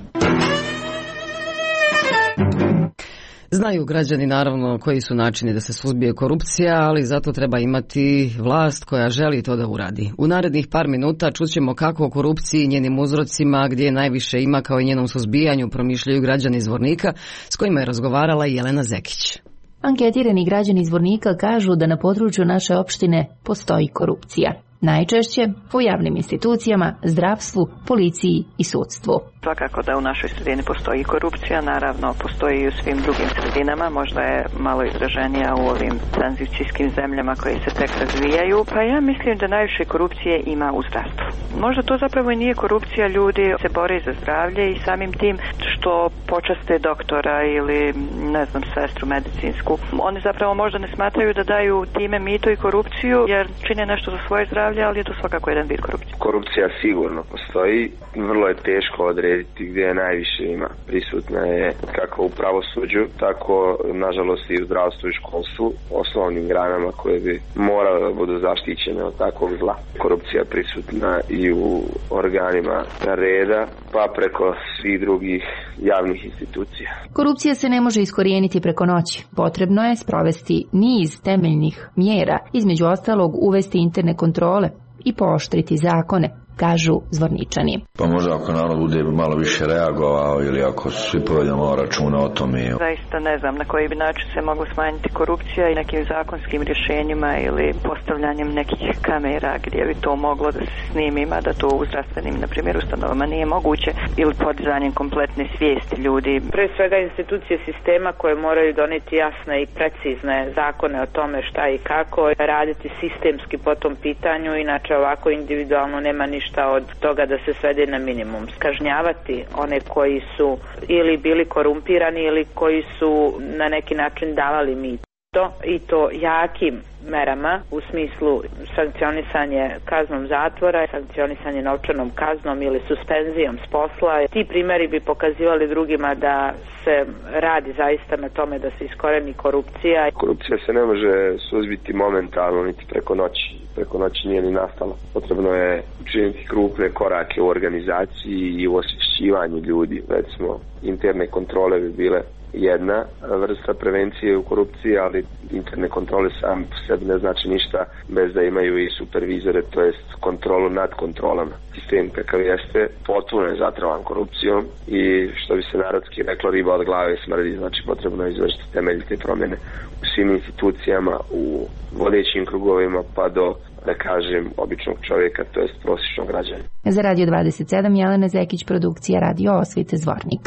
Znaju građani naravno koji su načini da se suzbije korupcija, ali zato treba imati vlast koja želi to da uradi. U narednih par minuta čućemo kako o korupciji i njenim uzrocima, gdje najviše ima, kao i njenom suzbijanju, promišljaju građani iz Zvornika, s kojima je razgovarala i Jelena Zekić. Anketirani građani iz Zvornika kažu da na području naše opštine postoji korupcija. Najčešće u javnim institucijama, zdravstvu, policiji i sudstvu. Svakako da u našoj sredini postoji korupcija, naravno postoji i u svim drugim sredinama, možda je malo izraženija u ovim tranzicijskim zemljama koje se tek razvijaju. Pa ja mislim da najviše korupcije ima u zdravstvu. Možda to zapravo i nije korupcija, ljudi se bore za zdravlje i samim tim što počaste doktora ili ne znam sestru medicinsku. Oni zapravo možda ne smatraju da daju time mito i korupciju jer čine nešto za svoje zdravlje, ali je to svakako jedan vid korupcije. Korupcija sigurno postoji, vrlo je teško odrediti gdje je najviše ima. Prisutna je kako u pravosuđu, tako nažalost i u zdravstvu i školstvu, osnovnim granama koje bi morale da budu zaštićene od takvog zla. Korupcija prisutna i u organima reda, pa preko svih drugih javnih institucija. Korupcija se ne može iskorijeniti preko noći. Potrebno je sprovesti niz temeljnih mjera, između ostalog uvesti interne kontrole i pooštriti zakone, kažu Zvorničani. Pa možda ako narod bude malo više reagovao ili ako svi povedemo računa o tome. Zaista ne znam na koji bi način se moglo smanjiti korupcija i nekim zakonskim rješenjima ili postavljanjem nekih kamera gdje bi to moglo da se snimi, mada to u zdravstvenim, na primjer, ustanovama nije moguće, ili podizanjem kompletne svijesti ljudi. Pre svega institucije sistema koje moraju doneti jasne i precizne zakone o tome šta i kako, raditi sistemski po tom pitanju, inače ovako individualno nema ništa od toga da se svede na minimum. Kažnjavati one koji su ili bili korumpirani ili koji su na neki način davali mito i to jakim merama u smislu sankcionisanje kaznom zatvora, sankcionisanje novčanom kaznom ili suspenzijom s posla. Ti primjeri bi pokazivali drugima da se radi zaista na tome da se iskoreni korupcija. Korupcija se ne može suzbiti momentalno niti preko noći. Preko noći nije ni nastala. Potrebno je učiniti krupne korake u organizaciji i u osvješćivanju ljudi. Recimo, interne kontrole bi bile jedna vrsta prevencije u korupciji, ali interne kontrole same po sebi ne znači ništa bez da imaju i supervizore, to jest kontrolu nad kontrolama. Sistem kakav jeste potpuno je zatrovan korupcijom i što bi se narodski reklo, riba od glave smrdi, znači potrebno je izvršiti temeljite promjene u svim institucijama, u vodećim krugovima pa do, da kažem, običnog čovjeka, to jest prosječnog građana. Za Radio dvadeset sedam Jelena Zekić, produkcija Radio Osvite, Zvornik.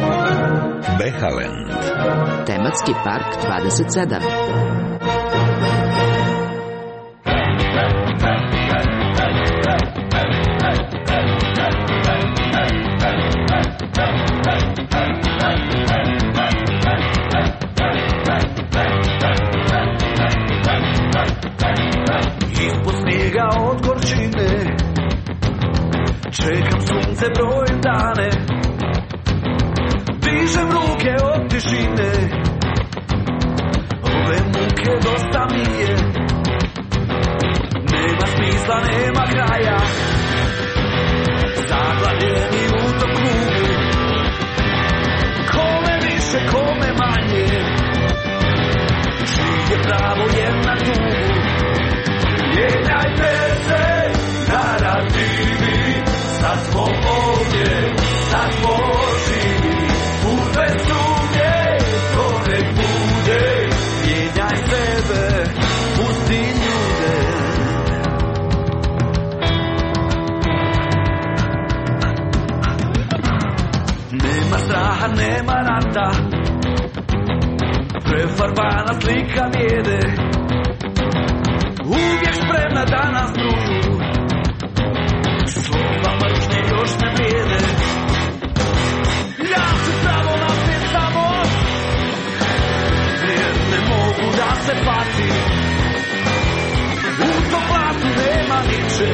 Behaland. Tematski park dvadeset sedam. Ispod snijega od gorčine čekam sunce brojem dane, dižem ruke od tišine, ove muke dosta mi je, nema smisla, nema kraja, zaglavljeni u tom krugu, kome više, kome manje, čije pravo je na tugu. Mijenjajte se, narativi, sad smo ovdje, sad smo živi, put bez sumnje, to nek bude. Mijenjaj sebe, pusti ljude. nema rata, prefarbana slika bijede, uvijek spremna da nas družu, slova mržnje još ne vrijede. Ja ću pravo naprijed samo, jer ne mogu da se patim, u tom blatu nema niče,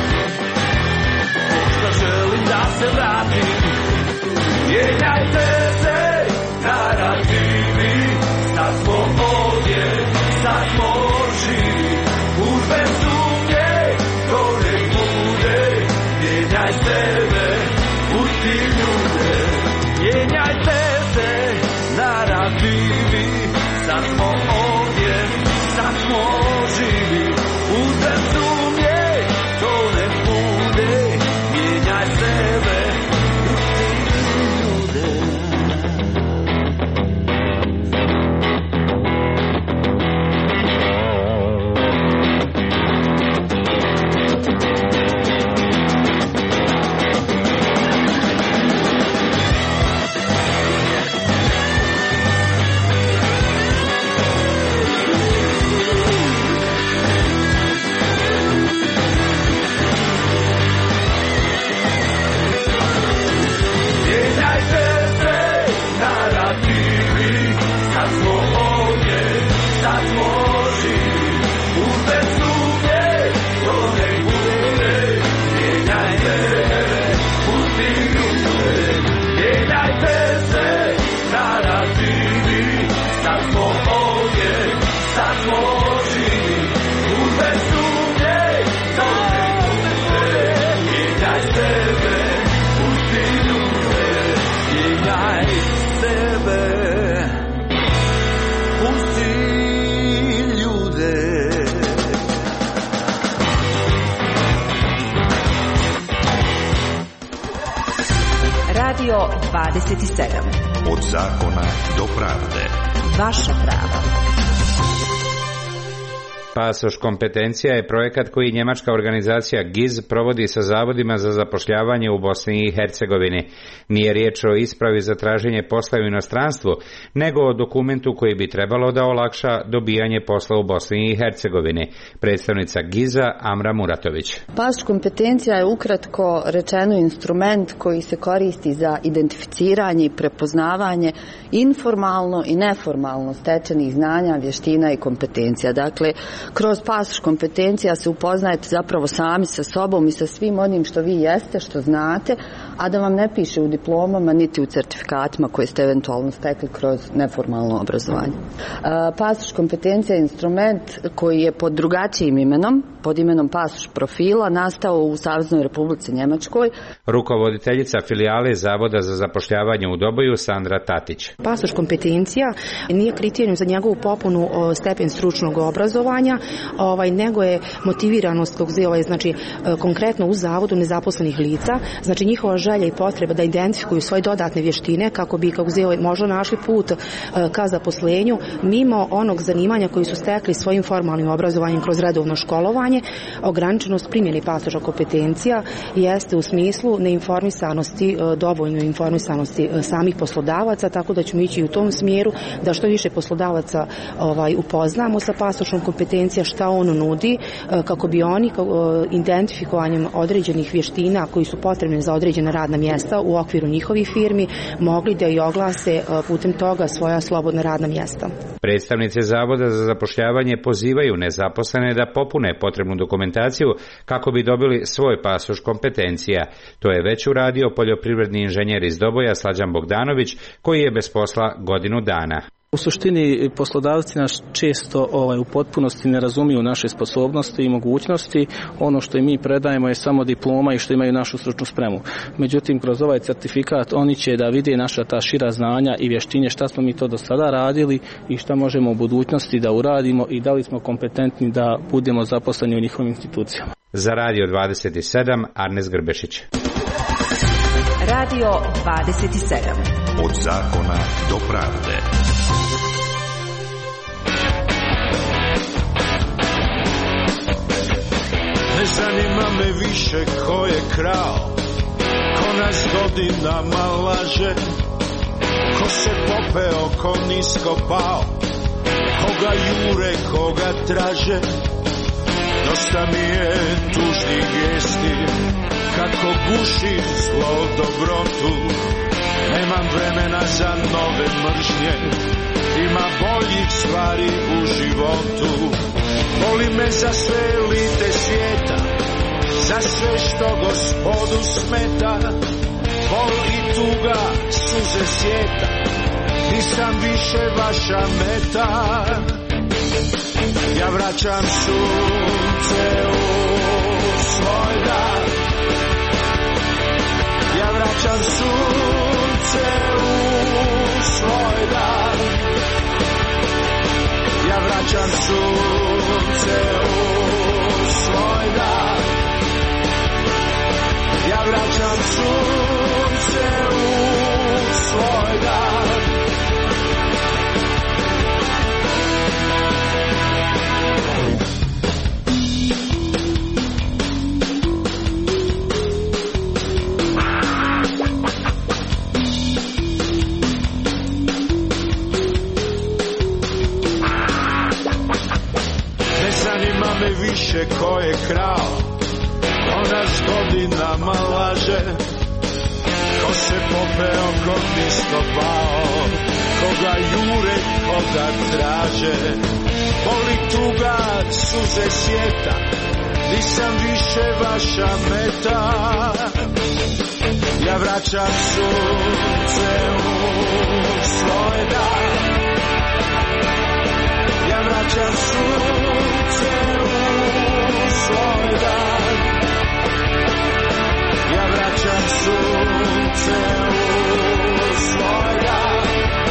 možda želim da se vratim. Mijenjajte se, narativi, sad smo ovdje, sad smo živi, uz bez sumnje, to ne bude. Mijenjaj sebe, pusti ljude, mijenjajte se, narativi, sad smo ovdje, sad smo živi, uz bez sumnje, to ne bude. Mijenjaj sebe, dvadeset sedam. Od zakona do pravde. Vaša prava. Pasoš kompetencija je projekat koji njemačka organizacija G I Z provodi sa zavodima za zapošljavanje u Bosni i Hercegovini. Nije riječ o ispravi za traženje posla u inostranstvu, nego o dokumentu koji bi trebalo da olakša dobijanje posla u Bosni i Hercegovini. Predstavnica G I Z-a Amra Muratović. Pasoš kompetencija je ukratko rečeno instrument koji se koristi za identificiranje i prepoznavanje informalno i neformalno stečenih znanja, vještina i kompetencija. Dakle, kroz pasoš kompetencija se upoznajete zapravo sami sa sobom i sa svim onim što vi jeste, što znate, a da vam ne piše u diplomama niti u certifikatima koje ste eventualno stekli kroz neformalno obrazovanje. Pasoš kompetencija je instrument koji je pod drugačijim imenom, pod imenom pasoš profila, nastao u Saveznoj Republici Njemačkoj. Rukovoditeljica filijale Zavoda za zapošljavanje u Doboju Sandra Tatić. Pasoš kompetencija nije kriterijum za njegovu popunu stepen stručnog obrazovanja, ovaj, nego je motiviranost tog ovaj, znači, konkretno u zavodu nezaposlenih lica, znači njihova želja i potreba da identifikuju svoje dodatne vještine kako bi kako ovaj, možda našli put ka zaposlenju mimo onog zanimanja koji su stekli svojim formalnim obrazovanjem kroz redovno školovanje. Ograničenost primjene pasoša kompetencija jeste u smislu neinformisanosti, dovoljno informisanosti samih poslodavaca, tako da ćemo ići u tom smjeru da što više poslodavaca ovaj, upoznamo sa pasošom kompetencija, šta on nudi, kako bi oni identifikovanjem određenih vještina koji su potrebne za određena radna mjesta u okviru njihovih firmi mogli da i oglase putem toga svoja slobodna radna mjesta. Predstavnice Zavoda za zapošljavanje pozivaju nezaposlene da popune potrebnu dokumentaciju kako bi dobili svoj pasoš kompetencija. To je već uradio poljoprivredni inženjer iz Doboja Slađan Bogdanović, koji je bez posla godinu dana. U suštini poslodavci nas često ovaj, u potpunosti ne razumiju naše sposobnosti i mogućnosti. Ono što i mi predajemo je samo diploma i što imaju našu stručnu spremu. Međutim, kroz ovaj certifikat oni će da vide naša ta šira znanja i vještine, šta smo mi to do sada radili i šta možemo u budućnosti da uradimo i da li smo kompetentni da budemo zaposleni u njihovim institucijama. Za Radio dvadeset sedam, Arnes Grbešić. Radio dvadeset sedam. Od zakona do pravde. Ne zanima me više ko je krao, ko nas godinama laže. ko se popeo, ko nisko pao, koga jure, koga traže. Dosta mi je tužnih vijesti, kako guši zlo dobrotu. Nemam vremena za nove mržnje, ima boljih stvari u životu. Boli me za sve elite svijeta, za sve što Gospodu smeta. Bol i tuga, suze sjeta, nisam više vaša meta. Ja vraćam sunce u svoj dan, ja vraćam sunce u svoj dan, ja vraćam sunce u svoj dan, ja vraćam sunce u svoj dan. Više ko je krao, ko nas godinama laže, ko se popeo, ko nisko pao, koga jure, koga traže. Boli tuga, suze sjeta, nisam više vaša meta. Ja vraćam sunce u svoj dan, ja vraćam sunce u svoj dan, ja vraćam sunce u svoj dan,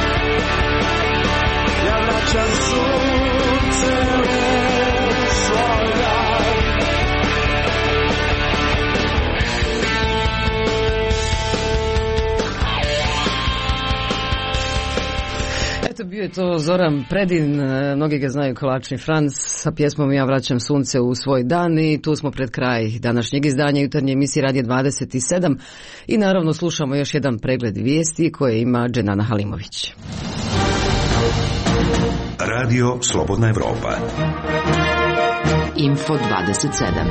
ja vraćam sunce u svoj dan. Eto, bio je to Zoran Predin, mnogi ga znaju kao Lačni Franc, sa pjesmom Ja vraćam sunce u svoj dan i tu smo pred kraj današnjeg izdanja jutarnje emisije Radio dvadeset sedam i naravno slušamo još jedan pregled vijesti koje ima Dženana Halimović. Radio Slobodna Evropa. Info dvadeset sedam.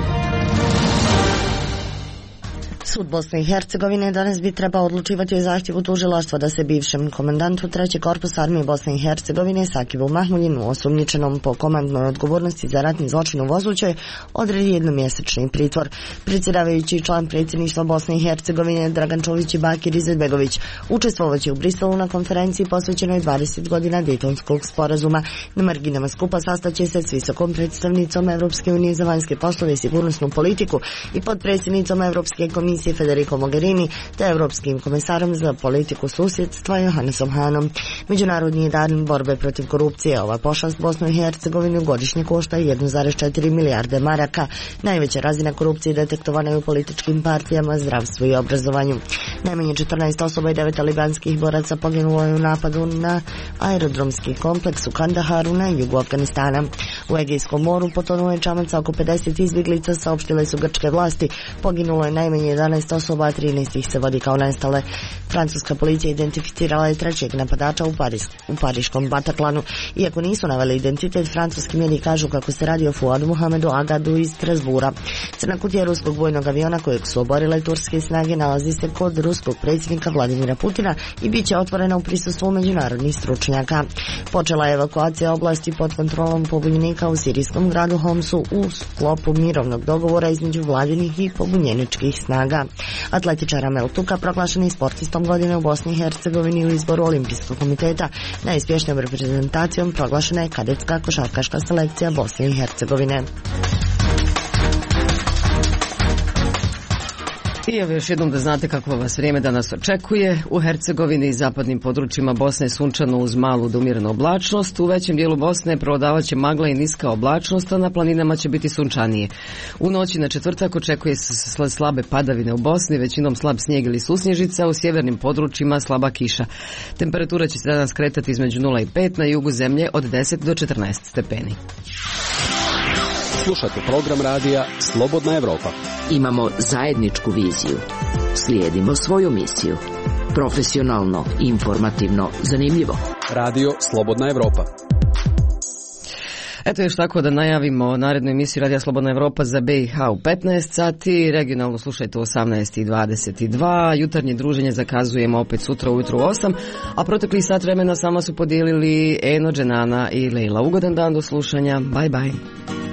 Sud Bosne i Hercegovine danas bi trebao odlučivati o zahtjevu tužilaštva da se bivšem komandantu trećeg korpusa armije Bosne i Hercegovine Sakivu Mahmuljinu, osumnjičenom po komandnoj odgovornosti za ratni zločin u Vozućoj, odredi jednomjesečni pritvor. Predsjedavajući član predsjedništva Bosne i Hercegovine Dragan Čović i Bakir Izetbegović učestvovaće u Briselu na konferenciji posvećenoj dvadeset godina Dejtonskog sporazuma. Na marginama skupa sastaće se s visokom predstavnicom Evropske unije za vanjske poslove i sigurnosnu politiku i podpredsjednicom Evropske komisije Federico Mogherini te Evropskim komesarom za politiku susjedstva Johannesom Hanom. Međunarodni dan borbe protiv korupcije. Ova pošast Bosnu i Hercegovinu godišnje košta jedan zarez četiri milijarde maraka. Najveća razina korupcije detektovana je u političkim partijama, zdravstvu i obrazovanju. Najmanje četrnaest osoba i devet talibanskih boraca poginulo je u napadu na aerodromski kompleks u Kandaharu na jugu Afganistana. U Egejskom moru potonuo je čamac sa oko pedeset izbjeglica, saopštile su grčke vlasti. Poginulo je najmanje jedanaest osoba, a trinaest ih se vodi kao nestale. Francuska policija identificirala je trećeg napadača u, Paris, u pariškom Bataklanu. Iako nisu naveli identitet, francuski mediji kažu kako se radi o Fuadu Muhamedu Agadu iz Strasbura. Crna kutija ruskog vojnog aviona kojeg su oborile turske snage nalazi se kod ruskog predsjednika Vladimira Putina i bit će otvorena u prisustvu međunarodnih stručnjaka. Počela je evakuacija oblasti pod kontrolom pobunjenika u sirijskom gradu Homsu u sklopu mirovnog dogovora između vladinih i pobunjeničkih snaga. Atletičar Amel Tuka proglašen je sportistom godine u Bosni i Hercegovini u izboru Olimpijskog komiteta. Najuspješnijom reprezentacijom proglašena je kadetska košarkaška selekcija Bosne i Hercegovine. I evo još jednom da znate kako vas vrijeme danas očekuje. U Hercegovini i zapadnim područjima Bosne je sunčano uz malu do umjerenu oblačnost. U većem dijelu Bosne prevladavat će magla i niska oblačnost, a na planinama će biti sunčanije. U noći na četvrtak očekuje se slabe padavine u Bosni, većinom slab snijeg ili susnježica, u sjevernim područjima slaba kiša. Temperatura će se danas kretati između nula i pet, na jugu zemlje od deset do četrnaest stepeni. Slušate program radija Slobodna Evropa. Imamo zajedničku viziju. Slijedimo svoju misiju. Profesionalno, informativno, zanimljivo. Radio Slobodna Evropa. Eto još tako da najavimo narednu emisiju Radija Slobodna Evropa za B i H u petnaest sati, regionalno slušajte u osamnaest i dvadeset dva, jutarnje druženje zakazujemo opet sutra ujutru u osam, a protekli sat vremena sama su podijelili Eno, Dženana i Lejla. Ugodan dan do slušanja, bye bye.